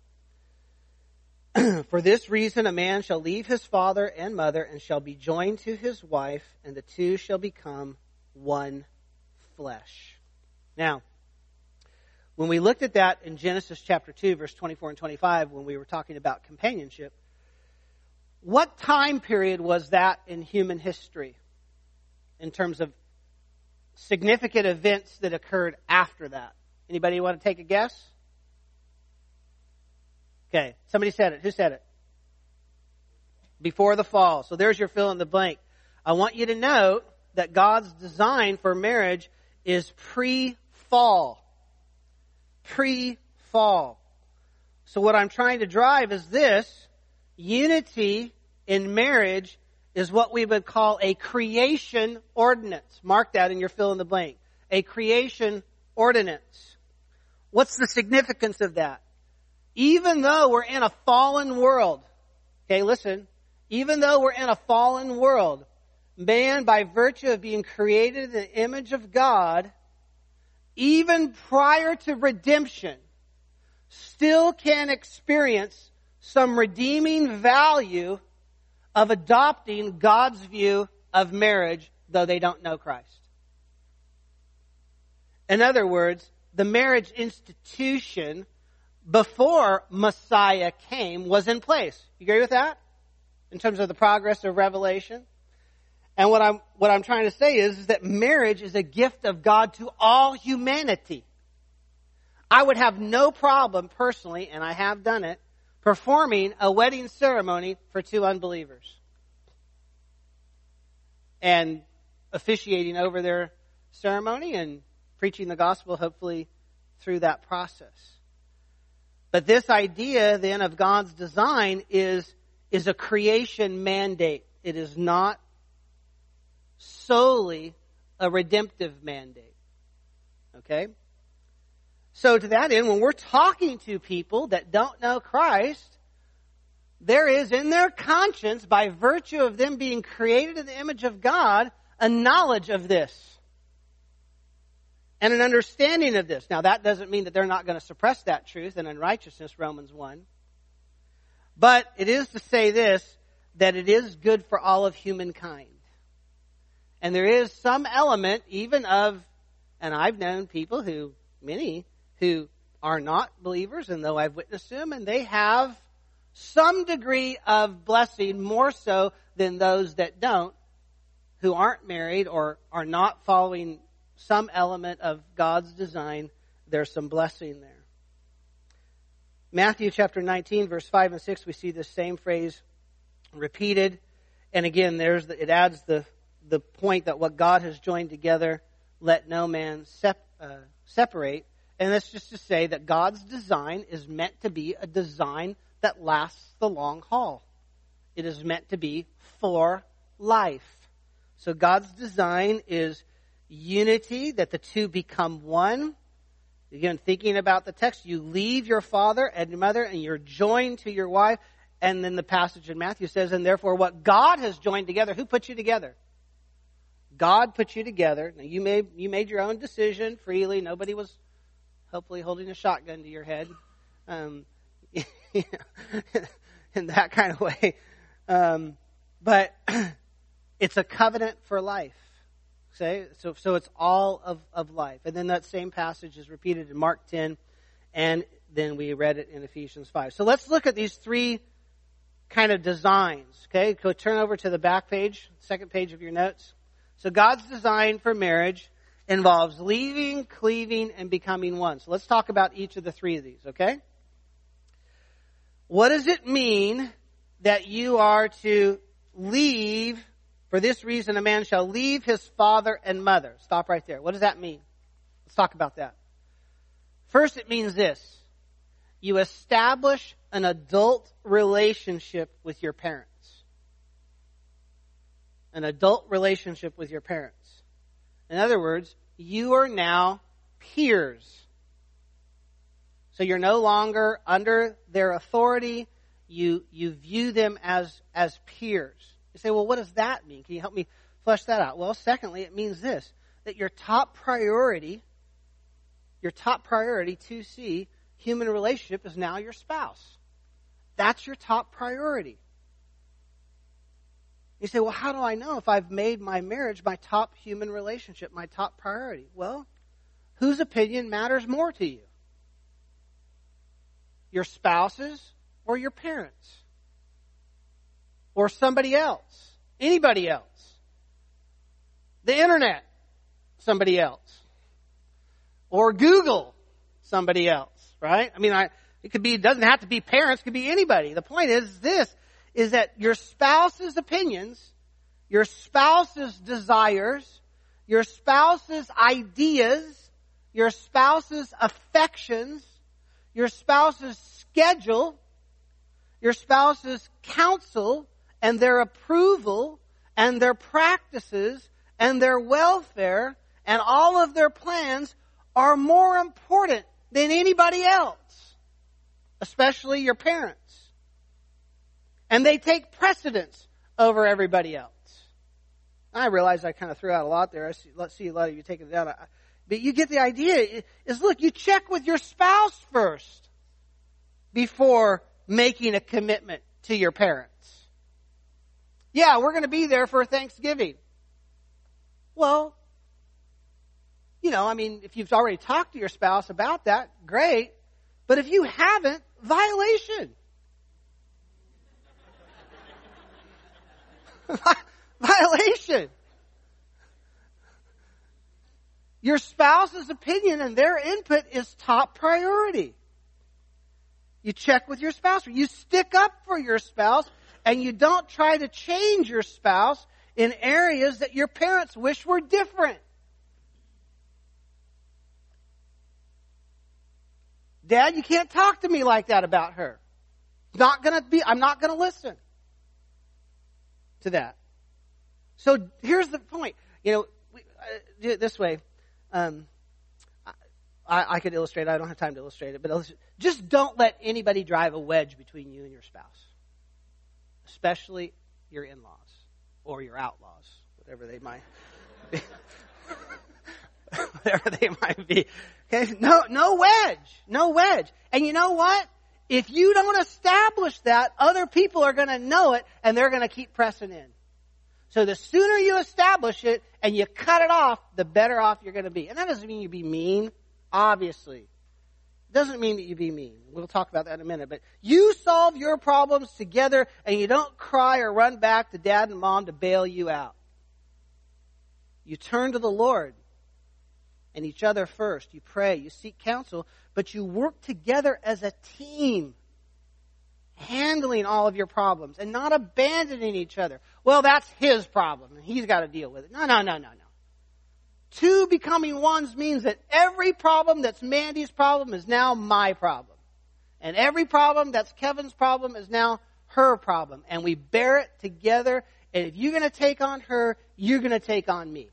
For this reason a man shall leave his father and mother and shall be joined to his wife, and the 2 shall become one flesh. Now, when we looked at that in Genesis chapter 2, verse 24 and 25, when we were talking about companionship, what time period was that in human history in terms of significant events that occurred after that? Anybody want to take a guess? Okay, somebody said it. Who said it? Before the fall. So there's your fill in the blank. I want you to note that God's design for marriage is pre-fall. Pre-fall. So what I'm trying to drive is this: unity in marriage is what we would call a creation ordinance. Mark that in your fill in the blank. A creation ordinance. What's the significance of that? Even though we're in a fallen world, okay, listen, even though we're in a fallen world, man, by virtue of being created in the image of God, even prior to redemption, still can experience some redeeming value of adopting God's view of marriage, though they don't know Christ. In other words, the marriage institution before Messiah came was in place. You agree with that? In terms of the progress of Revelation? And what I'm trying to say is that marriage is a gift of God to all humanity. I would have no problem personally, and I have done it, performing a wedding ceremony for two unbelievers. And officiating over their ceremony and preaching the gospel, hopefully, through that process. But this idea, then, of God's design is a creation mandate. It is not solely a redemptive mandate. Okay? So to that end, when we're talking to people that don't know Christ, there is in their conscience, by virtue of them being created in the image of God, a knowledge of this. And an understanding of this. Now that doesn't mean that they're not going to suppress that truth and unrighteousness, Romans 1. But it is to say this, that it is good for all of humankind. And there is some element even of, and I've known people many who are not believers, and though I've witnessed them, and they have some degree of blessing, more so than those that don't, who aren't married or are not following some element of God's design. There's some blessing there. Matthew chapter 19, verse 5 and 6, we see this same phrase repeated. And again, it adds the point that what God has joined together, let no man separate. And that's just to say that God's design is meant to be a design that lasts the long haul. It is meant to be for life. So God's design is unity, that the two become one. Again, thinking about the text, you leave your father and your mother and you're joined to your wife. And then the passage in Matthew says, and therefore what God has joined together, who put you together? God put you together. Now you made your own decision freely. Nobody was hopefully holding a shotgun to your head. In that kind of way. But it's a covenant for life. Okay? So it's all of life. And then that same passage is repeated in Mark 10, and then we read it in Ephesians 5. So let's look at these three kind of designs. Okay? Go turn over to the back page, second page of your notes. So God's design for marriage involves leaving, cleaving, and becoming one. So let's talk about each of the three of these, okay? What does it mean that you are to leave? For this reason, a man shall leave his father and mother. Stop right there. What does that mean? Let's talk about that. First, it means this. You establish an adult relationship with your parents. An adult relationship with your parents. In other words, you are now peers. So you're no longer under their authority. You view them as peers. You say, well, what does that mean? Can you help me flesh that out? Well, secondly, it means this, that your top priority to see human relationship is now your spouse. That's your top priority. You say, well, how do I know if I've made my marriage my top human relationship, my top priority? Well, whose opinion matters more to you? Your spouse's or your parents? Or somebody else? Anybody else? The internet? Somebody else? Or Google? Somebody else, right? I mean, it doesn't have to be parents, it could be anybody. The point is this, is that your spouse's opinions, your spouse's desires, your spouse's ideas, your spouse's affections, your spouse's schedule, your spouse's counsel, and their approval and their practices and their welfare and all of their plans are more important than anybody else, especially your parents. And they take precedence over everybody else. I realize I kind of threw out a lot there. Let's see a lot of you taking it down. But you get the idea. Is look, you check with your spouse first before making a commitment to your parents. Yeah, we're going to be there for Thanksgiving. Well, if you've already talked to your spouse about that, great. But if you haven't, violation. Violation. Your spouse's opinion and their input is top priority. You check with your spouse. You stick up for your spouse, and you don't try to change your spouse in areas that your parents wish were different. Dad, you can't talk to me like that about her. I'm not going to listen to that. So here's the point. Do it this way. I could illustrate it. I don't have time to illustrate it, but just don't let anybody drive a wedge between you and your spouse, especially your in-laws or your outlaws, whatever they might be. Whatever they might be. Okay? No wedge. And you know what? If you don't establish that, other people are going to know it, and they're going to keep pressing in. So the sooner you establish it and you cut it off, the better off you're going to be. And that doesn't mean you be mean, obviously. It doesn't mean that you be mean. We'll talk about that in a minute. But you solve your problems together, and you don't cry or run back to dad and mom to bail you out. You turn to the Lord and each other first. You pray, you seek counsel, but you work together as a team, handling all of your problems and not abandoning each other. Well, that's his problem, and he's got to deal with it. No. Two becoming ones means that every problem that's Mandy's problem is now my problem. And every problem that's Kevin's problem is now her problem. And we bear it together, and if you're going to take on her, you're going to take on me.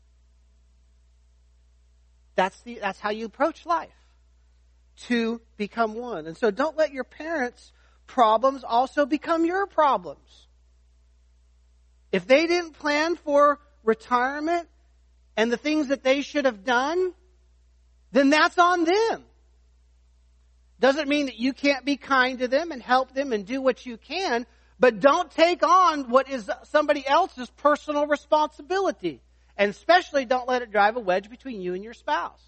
That's how you approach life. Two become one. And so don't let your parents' problems also become your problems. If they didn't plan for retirement and the things that they should have done, then that's on them. Doesn't mean that you can't be kind to them and help them and do what you can, but don't take on what is somebody else's personal responsibility. And especially don't let it drive a wedge between you and your spouse.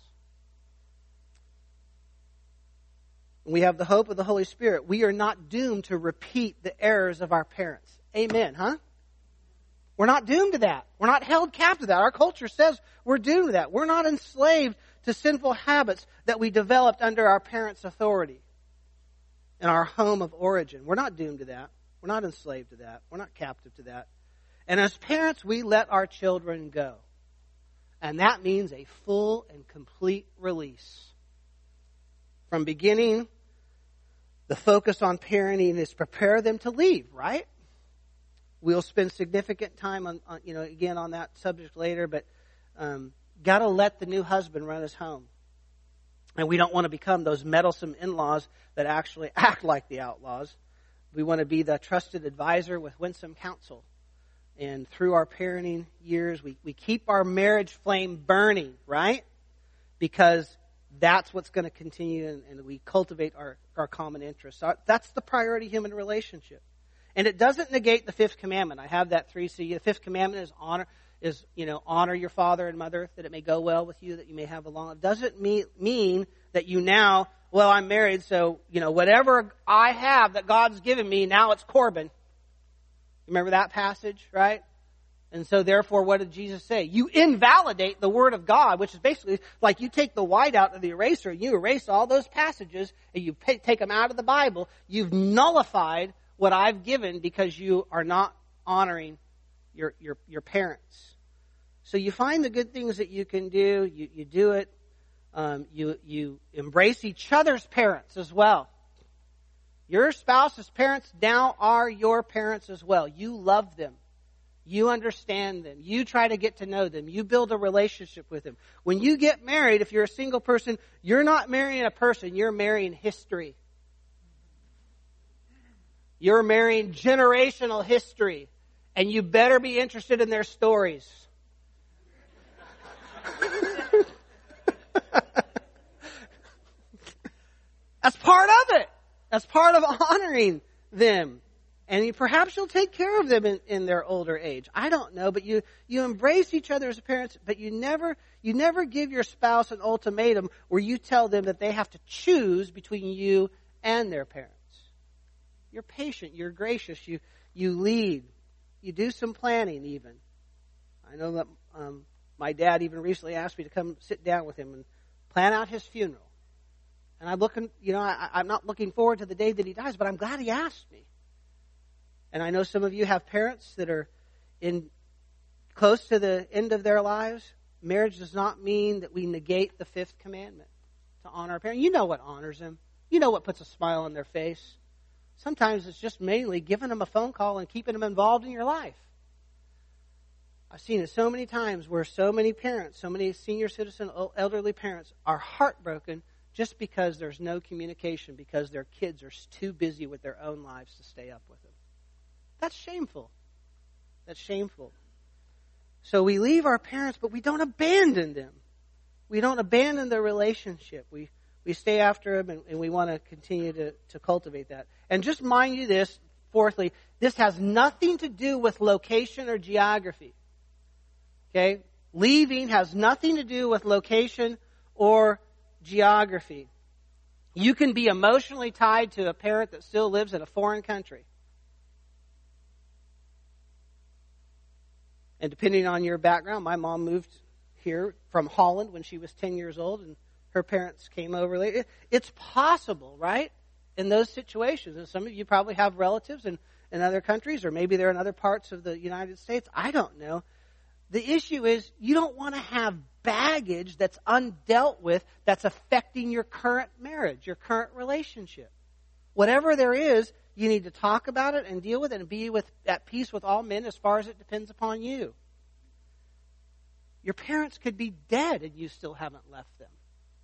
We have the hope of the Holy Spirit. We are not doomed to repeat the errors of our parents. Amen, huh? We're not doomed to that. We're not held captive to that. Our culture says we're doomed to that. We're not enslaved to sinful habits that we developed under our parents' authority in our home of origin. We're not doomed to that. We're not enslaved to that. We're not captive to that. And as parents, we let our children go. And that means a full and complete release. From beginning, the focus on parenting is prepare them to leave, right? We'll spend significant time on that subject later, but got to let the new husband run his home. And we don't want to become those meddlesome in-laws that actually act like the outlaws. We want to be the trusted advisor with winsome counsel. And through our parenting years, we keep our marriage flame burning, right? Because that's what's going to continue, and we cultivate our common interests. That's the priority human relationship. And it doesn't negate the fifth commandment. I have that 3C. The fifth commandment is honor your father and mother, that it may go well with you, that you may have a long life. It doesn't mean that you now, well, I'm married, so, whatever I have that God's given me, now it's Corbin. Remember that passage, right? And so therefore, what did Jesus say? You invalidate the Word of God, which is basically like you take the white out of the eraser and you erase all those passages and you take them out of the Bible. You've nullified what I've given because you are not honoring your parents. So you find the good things that you can do. You do it. You embrace each other's parents as well. Your spouse's parents now are your parents as well. You love them. You understand them. You try to get to know them. You build a relationship with them. When you get married, if you're a single person, you're not marrying a person. You're marrying history. You're marrying generational history. And you better be interested in their stories. That's part of it. That's part of honoring them. And perhaps you'll take care of them in their older age. I don't know, but you embrace each other as parents, but you never give your spouse an ultimatum where you tell them that they have to choose between you and their parents. You're patient, you're gracious, you lead, you do some planning even. I know that my dad even recently asked me to come sit down with him and plan out his funeral. And I'm not looking forward to the day that he dies, but I'm glad he asked me. And I know some of you have parents that are close to the end of their lives. Marriage does not mean that we negate the fifth commandment to honor our parents. You know what honors them. You know what puts a smile on their face. Sometimes it's just mainly giving them a phone call and keeping them involved in your life. I've seen it so many times where so many parents, so many senior citizen, elderly parents are heartbroken just because there's no communication, because their kids are too busy with their own lives to stay up with them. That's shameful. That's shameful. So we leave our parents, but we don't abandon them. We don't abandon the relationship. We stay after them, and we want to continue to cultivate that. And just mind you this, fourthly, this has nothing to do with location or geography. Okay? Leaving has nothing to do with location or geography. You can be emotionally tied to a parent that still lives in a foreign country. And depending on your background, my mom moved here from Holland when she was 10 years old, and her parents came over later. It's possible, right? In those situations. And some of you probably have relatives in other countries, or maybe they're in other parts of the United States. I don't know. The issue is you don't want to have baggage that's undealt with that's affecting your current marriage, your current relationship. Whatever there is, you need to talk about it and deal with it and be at peace with all men as far as it depends upon you. Your parents could be dead and you still haven't left them.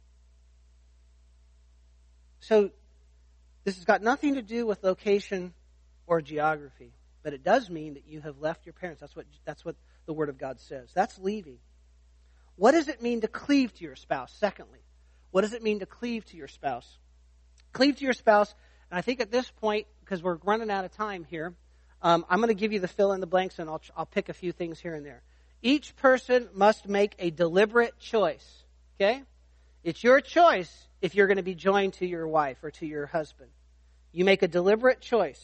So this has got nothing to do with location or geography, but it does mean that you have left your parents. That's what the Word of God says. That's leaving. What does it mean to cleave to your spouse? Secondly, what does it mean to cleave to your spouse? Cleave to your spouse, and I think at this point, because we're running out of time here, I'm going to give you the fill in the blanks, and I'll pick a few things here and there. Each person must make a deliberate choice. Okay? It's your choice if you're going to be joined to your wife or to your husband. You make a deliberate choice.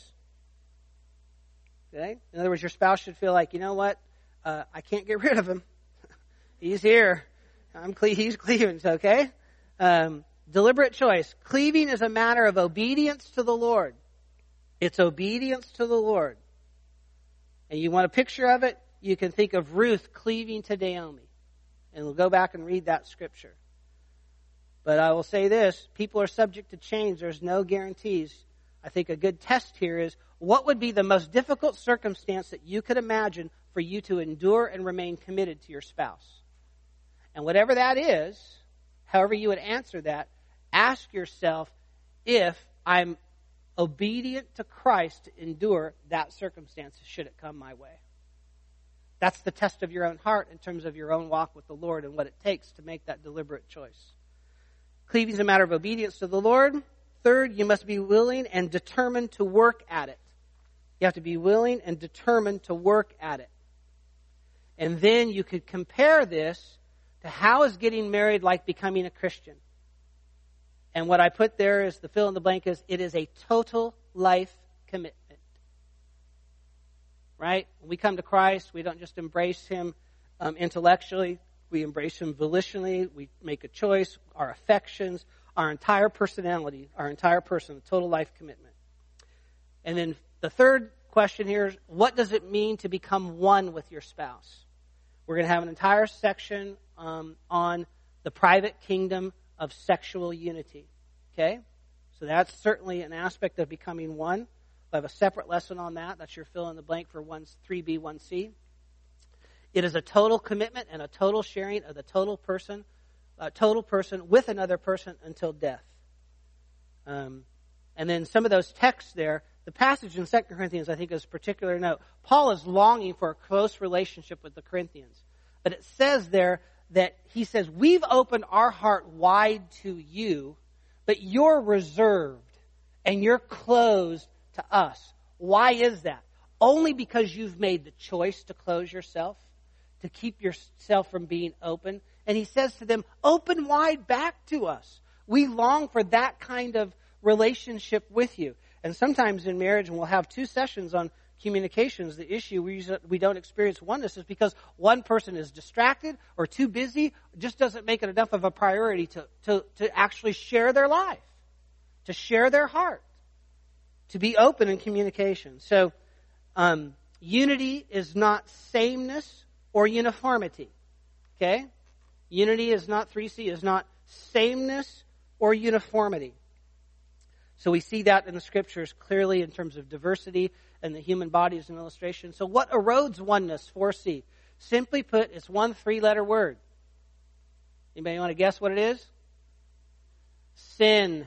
Okay? In other words, your spouse should feel like, you know what? I can't get rid of him. He's here. He's cleaving, okay? Deliberate choice. Cleaving is a matter of obedience to the Lord. It's obedience to the Lord. And you want a picture of it? You can think of Ruth cleaving to Naomi. And we'll go back and read that scripture. But I will say this, people are subject to change. There's no guarantees. I think a good test here is, what would be the most difficult circumstance that you could imagine for you to endure and remain committed to your spouse? And whatever that is, however you would answer that, ask yourself if I'm obedient to Christ to endure that circumstance should it come my way. That's the test of your own heart in terms of your own walk with the Lord and what it takes to make that deliberate choice. Cleaving is a matter of obedience to the Lord. Third, you must be willing and determined to work at it. You have to be willing and determined to work at it. And then you could compare this to how is getting married like becoming a Christian. And what I put there is the fill in the blank is, it is a total life commitment. Right? When we come to Christ, we don't just embrace Him intellectually. We embrace Him volitionally. We make a choice. Our affections, our entire personality, our entire person, a total life commitment. And then the third question here is, what does it mean to become one with your spouse? We're going to have an entire section on the private kingdom of sexual unity. Okay? So that's certainly an aspect of becoming one. I have a separate lesson on that. That's your fill in the blank for 3B, 1C. It is a total commitment and a total sharing of the total person with another person until death. And then some of those texts there, the passage in 2 Corinthians I think is particular note. Paul is longing for a close relationship with the Corinthians. But it says there that he says, we've opened our heart wide to you, but you're reserved and you're closed to us. Why is that? Only because you've made the choice to close yourself, to keep yourself from being open. And he says to them, open wide back to us. We long for that kind of relationship with you. And sometimes in marriage, and we'll have 2 sessions on communications, the issue we don't experience oneness is because one person is distracted or too busy, just doesn't make it enough of a priority to actually share their life, to share their heart, to be open in communication. So unity is not sameness or uniformity. Okay? Unity is not 3C, is not sameness or uniformity. So we see that in the scriptures clearly in terms of diversity and the human body as an illustration. So what erodes oneness, 4C? Simply put, it's one 3-letter word. Anybody want to guess what it is? Sin.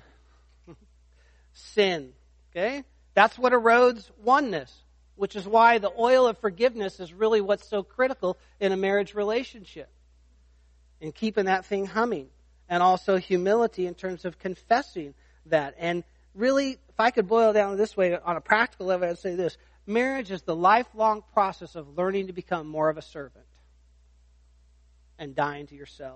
Sin. Okay? That's what erodes oneness, which is why the oil of forgiveness is really what's so critical in a marriage relationship. And keeping that thing humming. And also humility in terms of confessing that. And really, if I could boil it down this way, on a practical level, I'd say this. Marriage is the lifelong process of learning to become more of a servant and dying to yourself.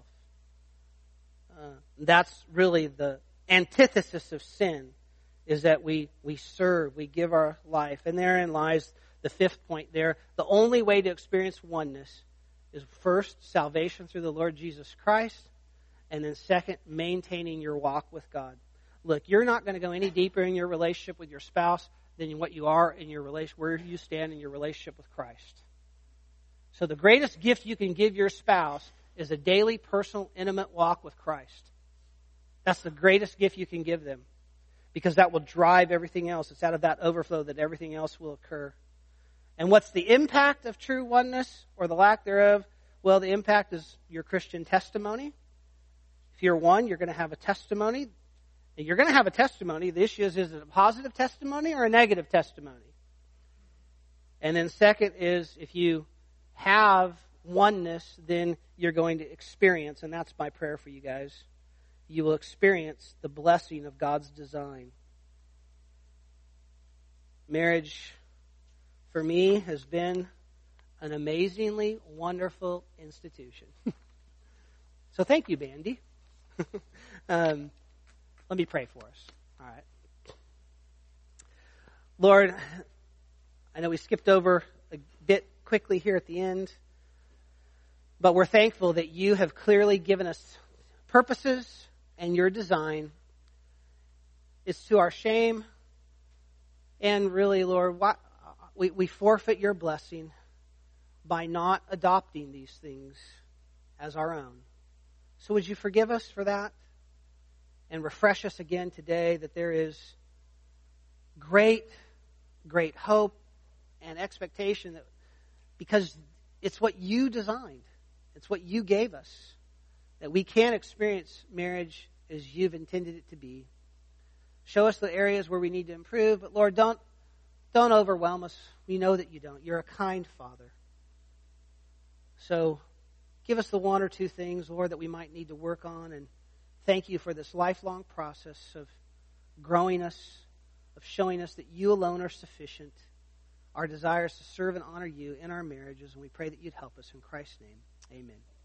That's really the antithesis of sin, is that we serve, we give our life. And therein lies the 5th point there. The only way to experience oneness is first, salvation through the Lord Jesus Christ, and then second, maintaining your walk with God. Look, you're not going to go any deeper in your relationship with your spouse than what you are in your where you stand in your relationship with Christ. So the greatest gift you can give your spouse is a daily, personal, intimate walk with Christ. That's the greatest gift you can give them, because that will drive everything else. It's out of that overflow that everything else will occur. And what's the impact of true oneness, or the lack thereof? Well, the impact is your Christian testimony. If you're one, you're going to have a testimony. You're going to have a testimony. The issue is it a positive testimony or a negative testimony? And then second is, if you have oneness, then you're going to experience, and that's my prayer for you guys, you will experience the blessing of God's design. Marriage, for me, has been an amazingly wonderful institution. So thank you, Bandy. Let me pray for us. All right. Lord, I know we skipped over a bit quickly here at the end, but we're thankful that you have clearly given us purposes, and your design is to our shame. And really, Lord, we forfeit your blessing by not adopting these things as our own. So would you forgive us for that? And refresh us again today that there is great, great hope and expectation, that because it's what you designed, it's what you gave us, that we can experience marriage as you've intended it to be. Show us the areas where we need to improve, but Lord, don't overwhelm us. We know that you don't. You're a kind Father. So give us the 1 or 2 things, Lord, that we might need to work on, and thank you for this lifelong process of growing us, of showing us that you alone are sufficient. Our desire is to serve and honor you in our marriages, and we pray that you'd help us. In Christ's name, amen.